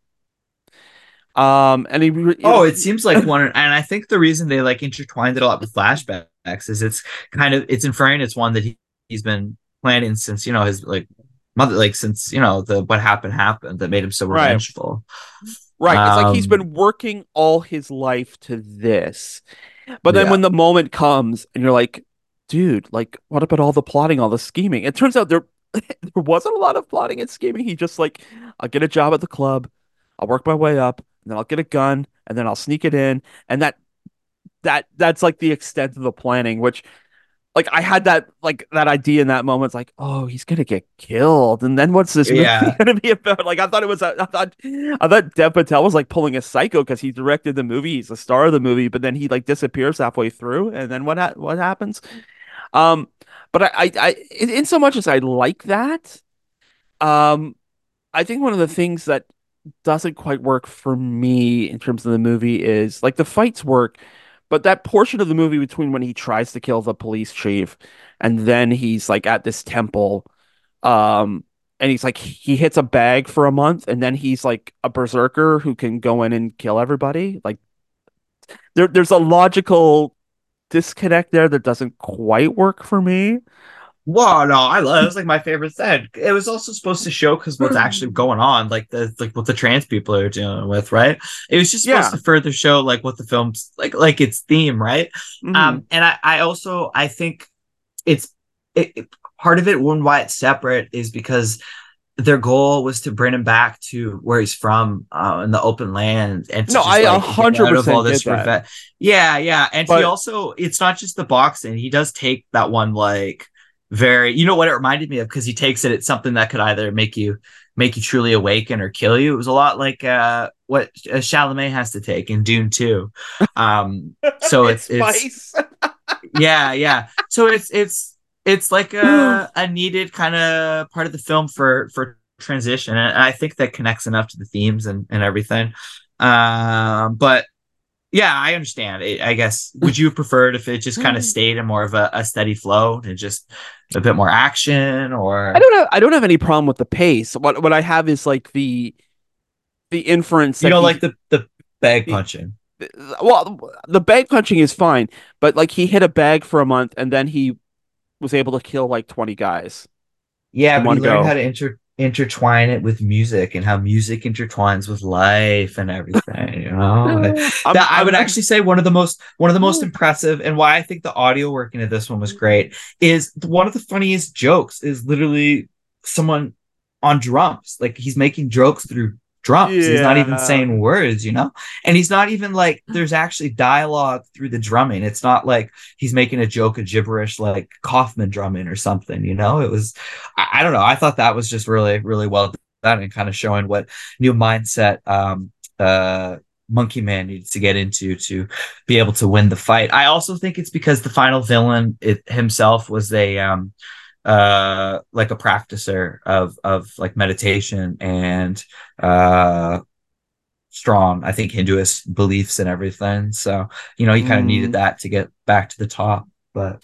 A: Um and he it
B: oh,
A: was
B: it seems like one, and I think the reason they like intertwined it a lot with flashbacks is it's kind of it's inferring it's one that he, he's been planning since you know his like mother like since you know the what happened happened that made him so
A: right.
B: revengeful.
A: Right. It's like he's
B: Um,
A: been working all his life to this. But then
B: yeah,
A: when the moment comes and you're like, dude, like, what about all the plotting, all the scheming? It turns out there there wasn't a lot of plotting and scheming. He just like, I'll get a job at the club, I'll work my way up, and then I'll get a gun, and then I'll sneak it in. And that that that's like the extent of the planning, which like I had that like that idea in that moment. It's like, oh, he's gonna get killed, and then what's this movie
B: yeah.
A: gonna be about? Like, I thought it was. I thought I thought Dev Patel was like pulling a psycho because he directed the movie. He's the star of the movie, but then he like disappears halfway through, and then what ha what happens? Um, but I, I, I in, in so much as I like that, um, I think one of the things that doesn't quite work for me in terms of the movie is like the fights work, but that portion of the movie between when he tries to kill the police chief and then he's like at this temple, um, and he's like he hits a bag for a month and then he's like a berserker who can go in and kill everybody. Like there, there's a logical disconnect there that doesn't quite work for me.
B: Wow, no, I love it was like my favorite thing. It was also supposed to show because what's actually going on, like the like what the trans people are dealing with, right? It was just supposed
A: Yeah.
B: to further show like what the film's like, like its theme, right?
A: Hmm.
B: Um, and I, I also I think it's it, it- part of it one why it's separate is because their goal was to bring him back to where he's from uh, in the open land and to
A: No,
B: just
A: I a
B: like get
A: hundred
B: out of all
A: percent get
B: this
A: that.
B: revenge. Yeah, yeah, and he
A: But
B: also it's not just the boxing. He does take that one like very you know what it reminded me of because he takes it it's something that could either make you make you truly awaken or kill you. It was a lot like uh what uh, Chalamet has to take in Dune two. Um, so
A: it's
B: it's it's
A: spice.
B: yeah, yeah. So it's it's it's like a a needed kind of part of the film for for transition, and I think that connects enough to the themes and and everything. Um, but yeah, I understand. I I guess would you have preferred if it just kind of stayed in more of a, a steady flow and just a bit more action,
A: I
B: or
A: don't have I don't have any problem with the pace. What what I have is like the the inference
B: you
A: that
B: know, like
A: he
B: the the bag
A: the,
B: punching?
A: well the bag punching is fine, but like he hit a bag for a month and then he was able to kill like twenty guys
B: Yeah,
A: in
B: but he
A: one
B: learned how
A: go.
B: to inter intertwine it with music and how music intertwines with life and everything, you know? Like,
A: I'm
B: that I would
A: I'm
B: actually say one of the most one of the most impressive and why I think the audio working of this one was great is one of the funniest jokes is literally someone on drums. Like he's making jokes through drums. He's not even
A: yeah.
B: saying words, you know? And he's not even like there's actually dialogue through the drumming. It's not like he's making a joke of gibberish like Kaufman drumming or something, you know? It was I, I don't know. I thought that was just really, really well done and kind of showing what new mindset um uh Monkey Man needs to get into to be able to win the fight. I also think it's because the final villain it, himself was a um uh like a practicer of of like meditation and uh strong I think Hinduist beliefs and everything, so you know he kind of needed
A: Mm,
B: that to get back to the top, but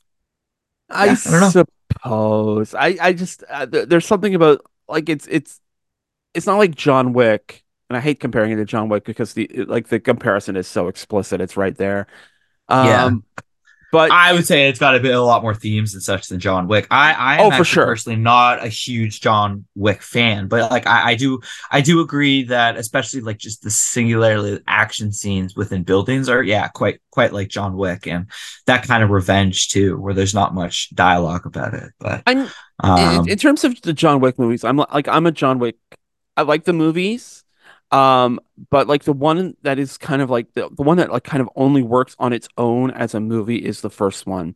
A: I
B: yeah, I don't know.
A: suppose. I I just uh, th there's something about like it's it's it's not like John Wick, and I hate comparing it to John Wick because the like the comparison is so explicit. It's right there.
B: Yeah,
A: Um, but
B: I would
A: it,
B: say it's got a bit a lot more themes and such than John Wick. I I
A: oh,
B: am
A: for
B: actually
A: sure.
B: personally not a huge John Wick fan, but like I, I do I do agree that especially like just the singularly action scenes within buildings are yeah quite quite like John Wick and that kind of revenge too, where there's not much dialogue about it. But
A: I'm in, in
B: um
A: terms of the John Wick movies. I'm li- like I'm a John Wick. I like the movies. Um, but like the one that is kind of like the, the one that like kind of only works on its own as a movie is the first one.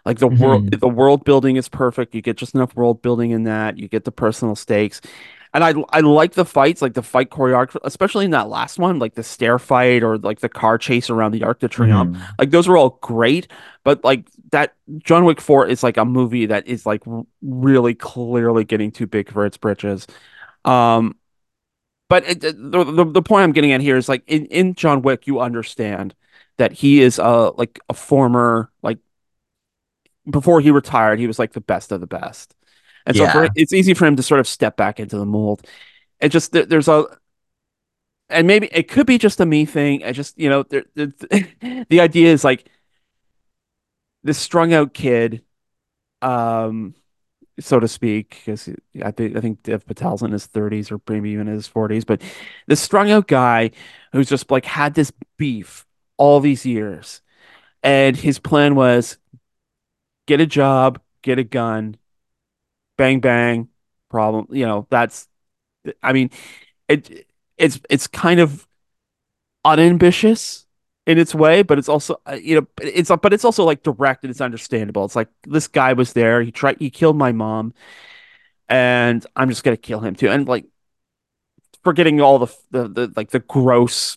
A: Like the world,
B: Mhm.
A: the world building is perfect. You get just enough world building in that. You get the personal stakes, and I I like the fights, like the fight choreography, especially in that last one, like the stair fight or like the car chase around the Arc de Triomphe.
B: Mhm.
A: Like those are all great, but like that John Wick four is like a movie that is like r- really clearly getting too big for its britches. Um, but it, the, the the point I'm getting at here is like in in John Wick, you understand that he is a like a former like before he retired, he was like the best of the best. And so for
B: Yeah.
A: it's easy for him to sort of step back into the mold. It just there, there's a and maybe it could be just a me thing. I just you know there, there, the idea is like this strung out kid, um, so to speak, because I think I think Dev Patel's in his thirties or maybe even in his forties, but this strung out guy who's just like had this beef all these years, and his plan was get a job, get a gun, bang bang, problem. You know that's I mean it it's it's kind of unambitious in its way, but it's also uh, you know it's but it's also like direct and it's understandable. It's like this guy was there, he tried he killed my mom, and I'm just gonna kill him too. And like forgetting all the the, the like the gross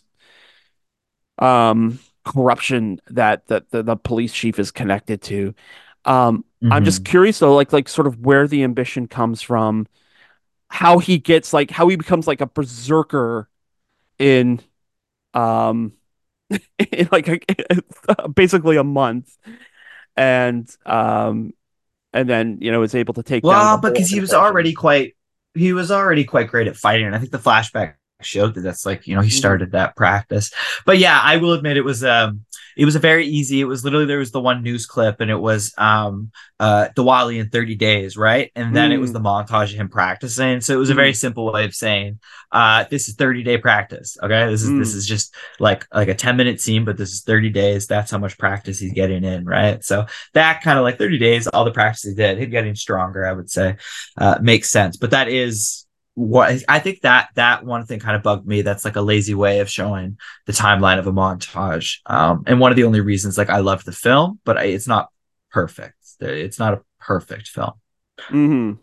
A: um corruption that that the, the police chief is connected to. Um, I'm just
B: Mhm.
A: curious though, like like sort of where the ambition comes from, how he gets like how he becomes like a berserker in um in like a, basically a month, and um and then you know is able to take down the
B: Well,
A: whole
B: because he was
A: organization.
B: already quite he was already quite great at fighting, and I think the flashback showed that that's like you know he
A: Mhm.
B: started that practice. But yeah, I will admit it was um it was a very easy. It was literally there was the one news clip, and it was um uh Diwali in thirty days, right? And then it was
A: Mm,
B: the montage of him practicing. So it was a very
A: mm,
B: simple way of saying uh this is thirty day practice. Okay, this is this
A: mm.
B: is just like like a ten minute scene, but this is thirty days. That's how much practice he's getting in, right? So that kind of like thirty days, all the practice he did, him getting stronger, I would say, uh, makes sense. But that is what I think that that one thing kind of bugged me. That's like a lazy way of showing the timeline of a montage. Um, and one of the only reasons, like, I love the film, but I, it's not perfect. It's not a perfect film.
A: Mhm.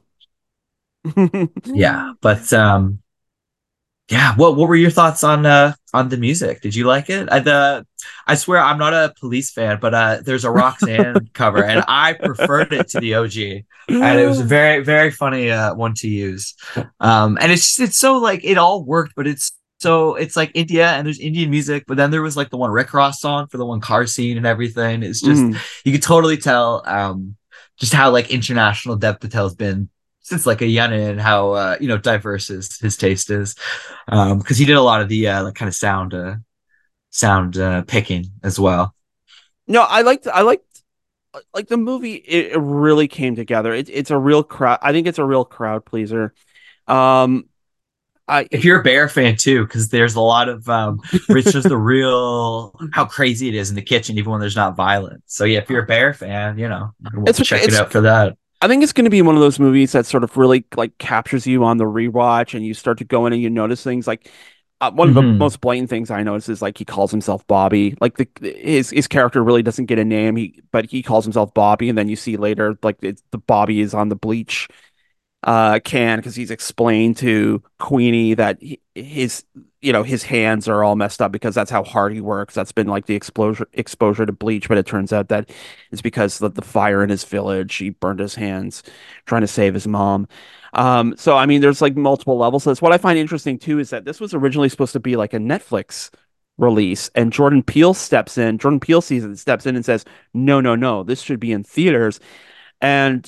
B: Yeah, but um, yeah, what what were your thoughts on uh on the music? Did you like it? I the I swear I'm not a Police fan, but uh there's a Roxanne cover and I preferred it to the O G. And it was a very very funny uh one to use. Um and it's just it's so like it all worked, but it's so it's like India and there's Indian music, but then there was like the one Rick Ross song for the one car scene and everything. It's just
A: Mhm.
B: you could totally tell um just how like international Dev Patel's been since like a youngin and how uh you know diverse his his taste is um because he did a lot of the uh like kind of sound uh sound uh picking as well.
A: No, I liked I liked like the movie. It, it really came together. It's it's a real crowd. I think it's a real crowd pleaser. Um, I
B: If you're a Bear fan too, because there's a lot of um where it's just the real how crazy it is in the kitchen even when there's not violence. So yeah, if you're a Bear fan, you know you can
A: it's
B: check it
A: it's
B: out for that.
A: I think it's going to be one of those movies that sort of really like captures you on the rewatch, and you start to go in and you notice things like uh, one of the
B: Hmm.
A: most blatant things I notice is like he calls himself Bobby. Like the his his character really doesn't get a name, he but he calls himself Bobby, and then you see later like it's the Bobby is on the bleach uh can because he's explained to Queenie that he, his you know his hands are all messed up because that's how hard he works. That's been like the exposure exposure to bleach, but it turns out that it's because of the fire in his village. He burned his hands trying to save his mom. Um, so I mean, there's like multiple levels to this. What I find interesting too is that this was originally supposed to be like a Netflix release, and Jordan Peele steps in. Jordan Peele sees it, steps in, and says, "No, no, no, this should be in theaters." And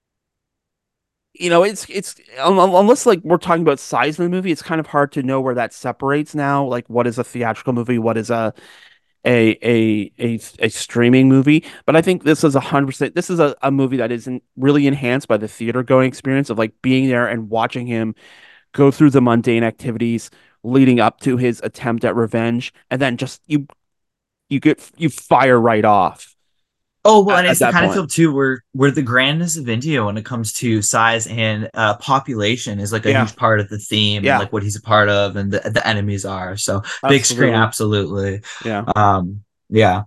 A: you know, it's it's un- un- unless like we're talking about size of the movie, it's kind of hard to know where that separates now. Like, what is a theatrical movie? What is a a a a, a streaming movie? But I think this is a hundred percent. This is a, a movie that isn't really enhanced by the theater going experience of like being there and watching him go through the mundane activities leading up to his attempt at revenge, and then just you you get you fire right off
B: Oh well,
A: at,
B: and
A: at
B: it's the
A: that
B: kind of
A: point.
B: film too where where the grandness of India when it comes to size and uh, population is like a
A: Yeah,
B: huge part of the theme and
A: yeah,
B: like what he's a part of and the, the enemies are. So big screen,
A: absolutely.
B: absolutely.
A: Yeah.
B: Um, yeah.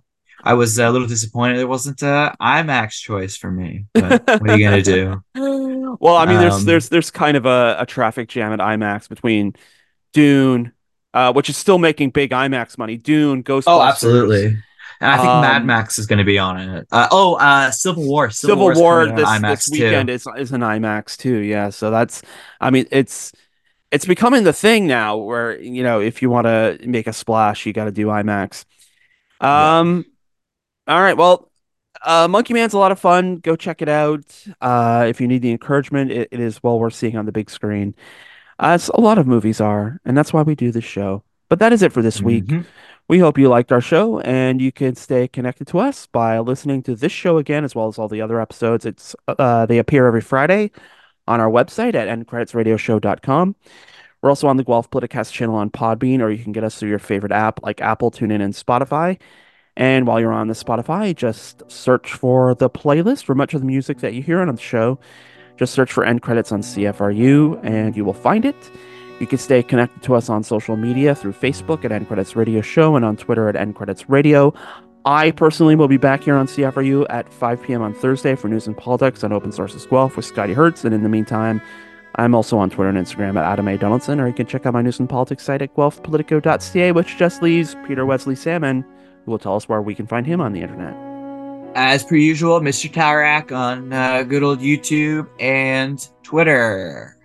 B: I was a little disappointed there wasn't a IMAX choice for me. But what are you gonna do?
A: Well, I mean, there's
B: Um,
A: there's there's kind of a, a traffic jam at IMAX between Dune, uh, which is still making big IMAX money. Dune,
B: oh,
A: Ghostbusters,
B: absolutely. And I think Mad
A: um,
B: Max is going to be on it. Uh, oh, uh, Civil War. Civil
A: Civil
B: War is
A: War
B: coming out
A: this
B: on
A: this
B: IMAX
A: weekend
B: too.
A: is is an IMAX too. Yeah, so that's, I mean, it's it's becoming the thing now where, you know, if you want to make a splash, you got to do IMAX.
B: Yeah.
A: Um, all right, well, uh, Monkey Man's a lot of fun. Go check it out. Uh, if you need the encouragement, it, it is well worth seeing on the big screen. As a lot of movies are, and that's why we do this show. But that is it for this week.
B: hmm
A: We hope you liked our show, and you can stay connected to us by listening to this show again, as well as all the other episodes. It's uh, they appear every Friday on our website at end credits radio show dot com. We're also on the Guelph Politicast channel on Podbean, or you can get us through your favorite app like Apple, TuneIn, and Spotify. And while you're on the Spotify, just search for the playlist for much of the music that you hear on the show. Just search for End Credits on C F R U and you will find it. You can stay connected to us on social media through Facebook at End Credits Radio Show and on Twitter at End Credits Radio. I personally will be back here on C F R U at five p.m. on Thursday for news and politics on Open Sources Guelph with Scotty Hertz. And in the meantime, I'm also on Twitter and Instagram at Adam A. Donaldson, or you can check out my news and politics site at guelph politico dot c a, which just leaves Peter Wesley Salmon, who will tell us where we can find him on the internet.
B: As per usual, Mister Tarak on uh, good old YouTube and Twitter.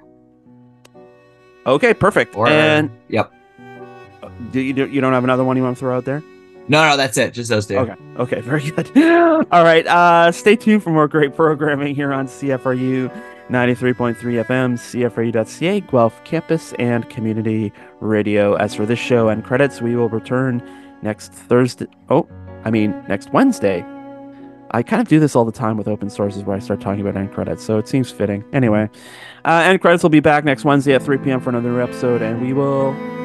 A: Okay, perfect.
B: Or,
A: and
B: yep.
A: do you, do, you don't have another one you want to throw out there?
B: No, no, that's it. Just those two.
A: Okay. Okay. Very good. All right. Uh, stay tuned for more great programming here on C F R U ninety-three point three F M, C F R U dot C A, Guelph Campus and Community Radio. As for this show and credits, we will return next Thursday. Oh, I mean, next Wednesday. I kind of do this all the time with open sources where I start talking about end credits, so it seems fitting. Anyway, uh, end credits will be back next Wednesday at three p.m. for another episode, and we will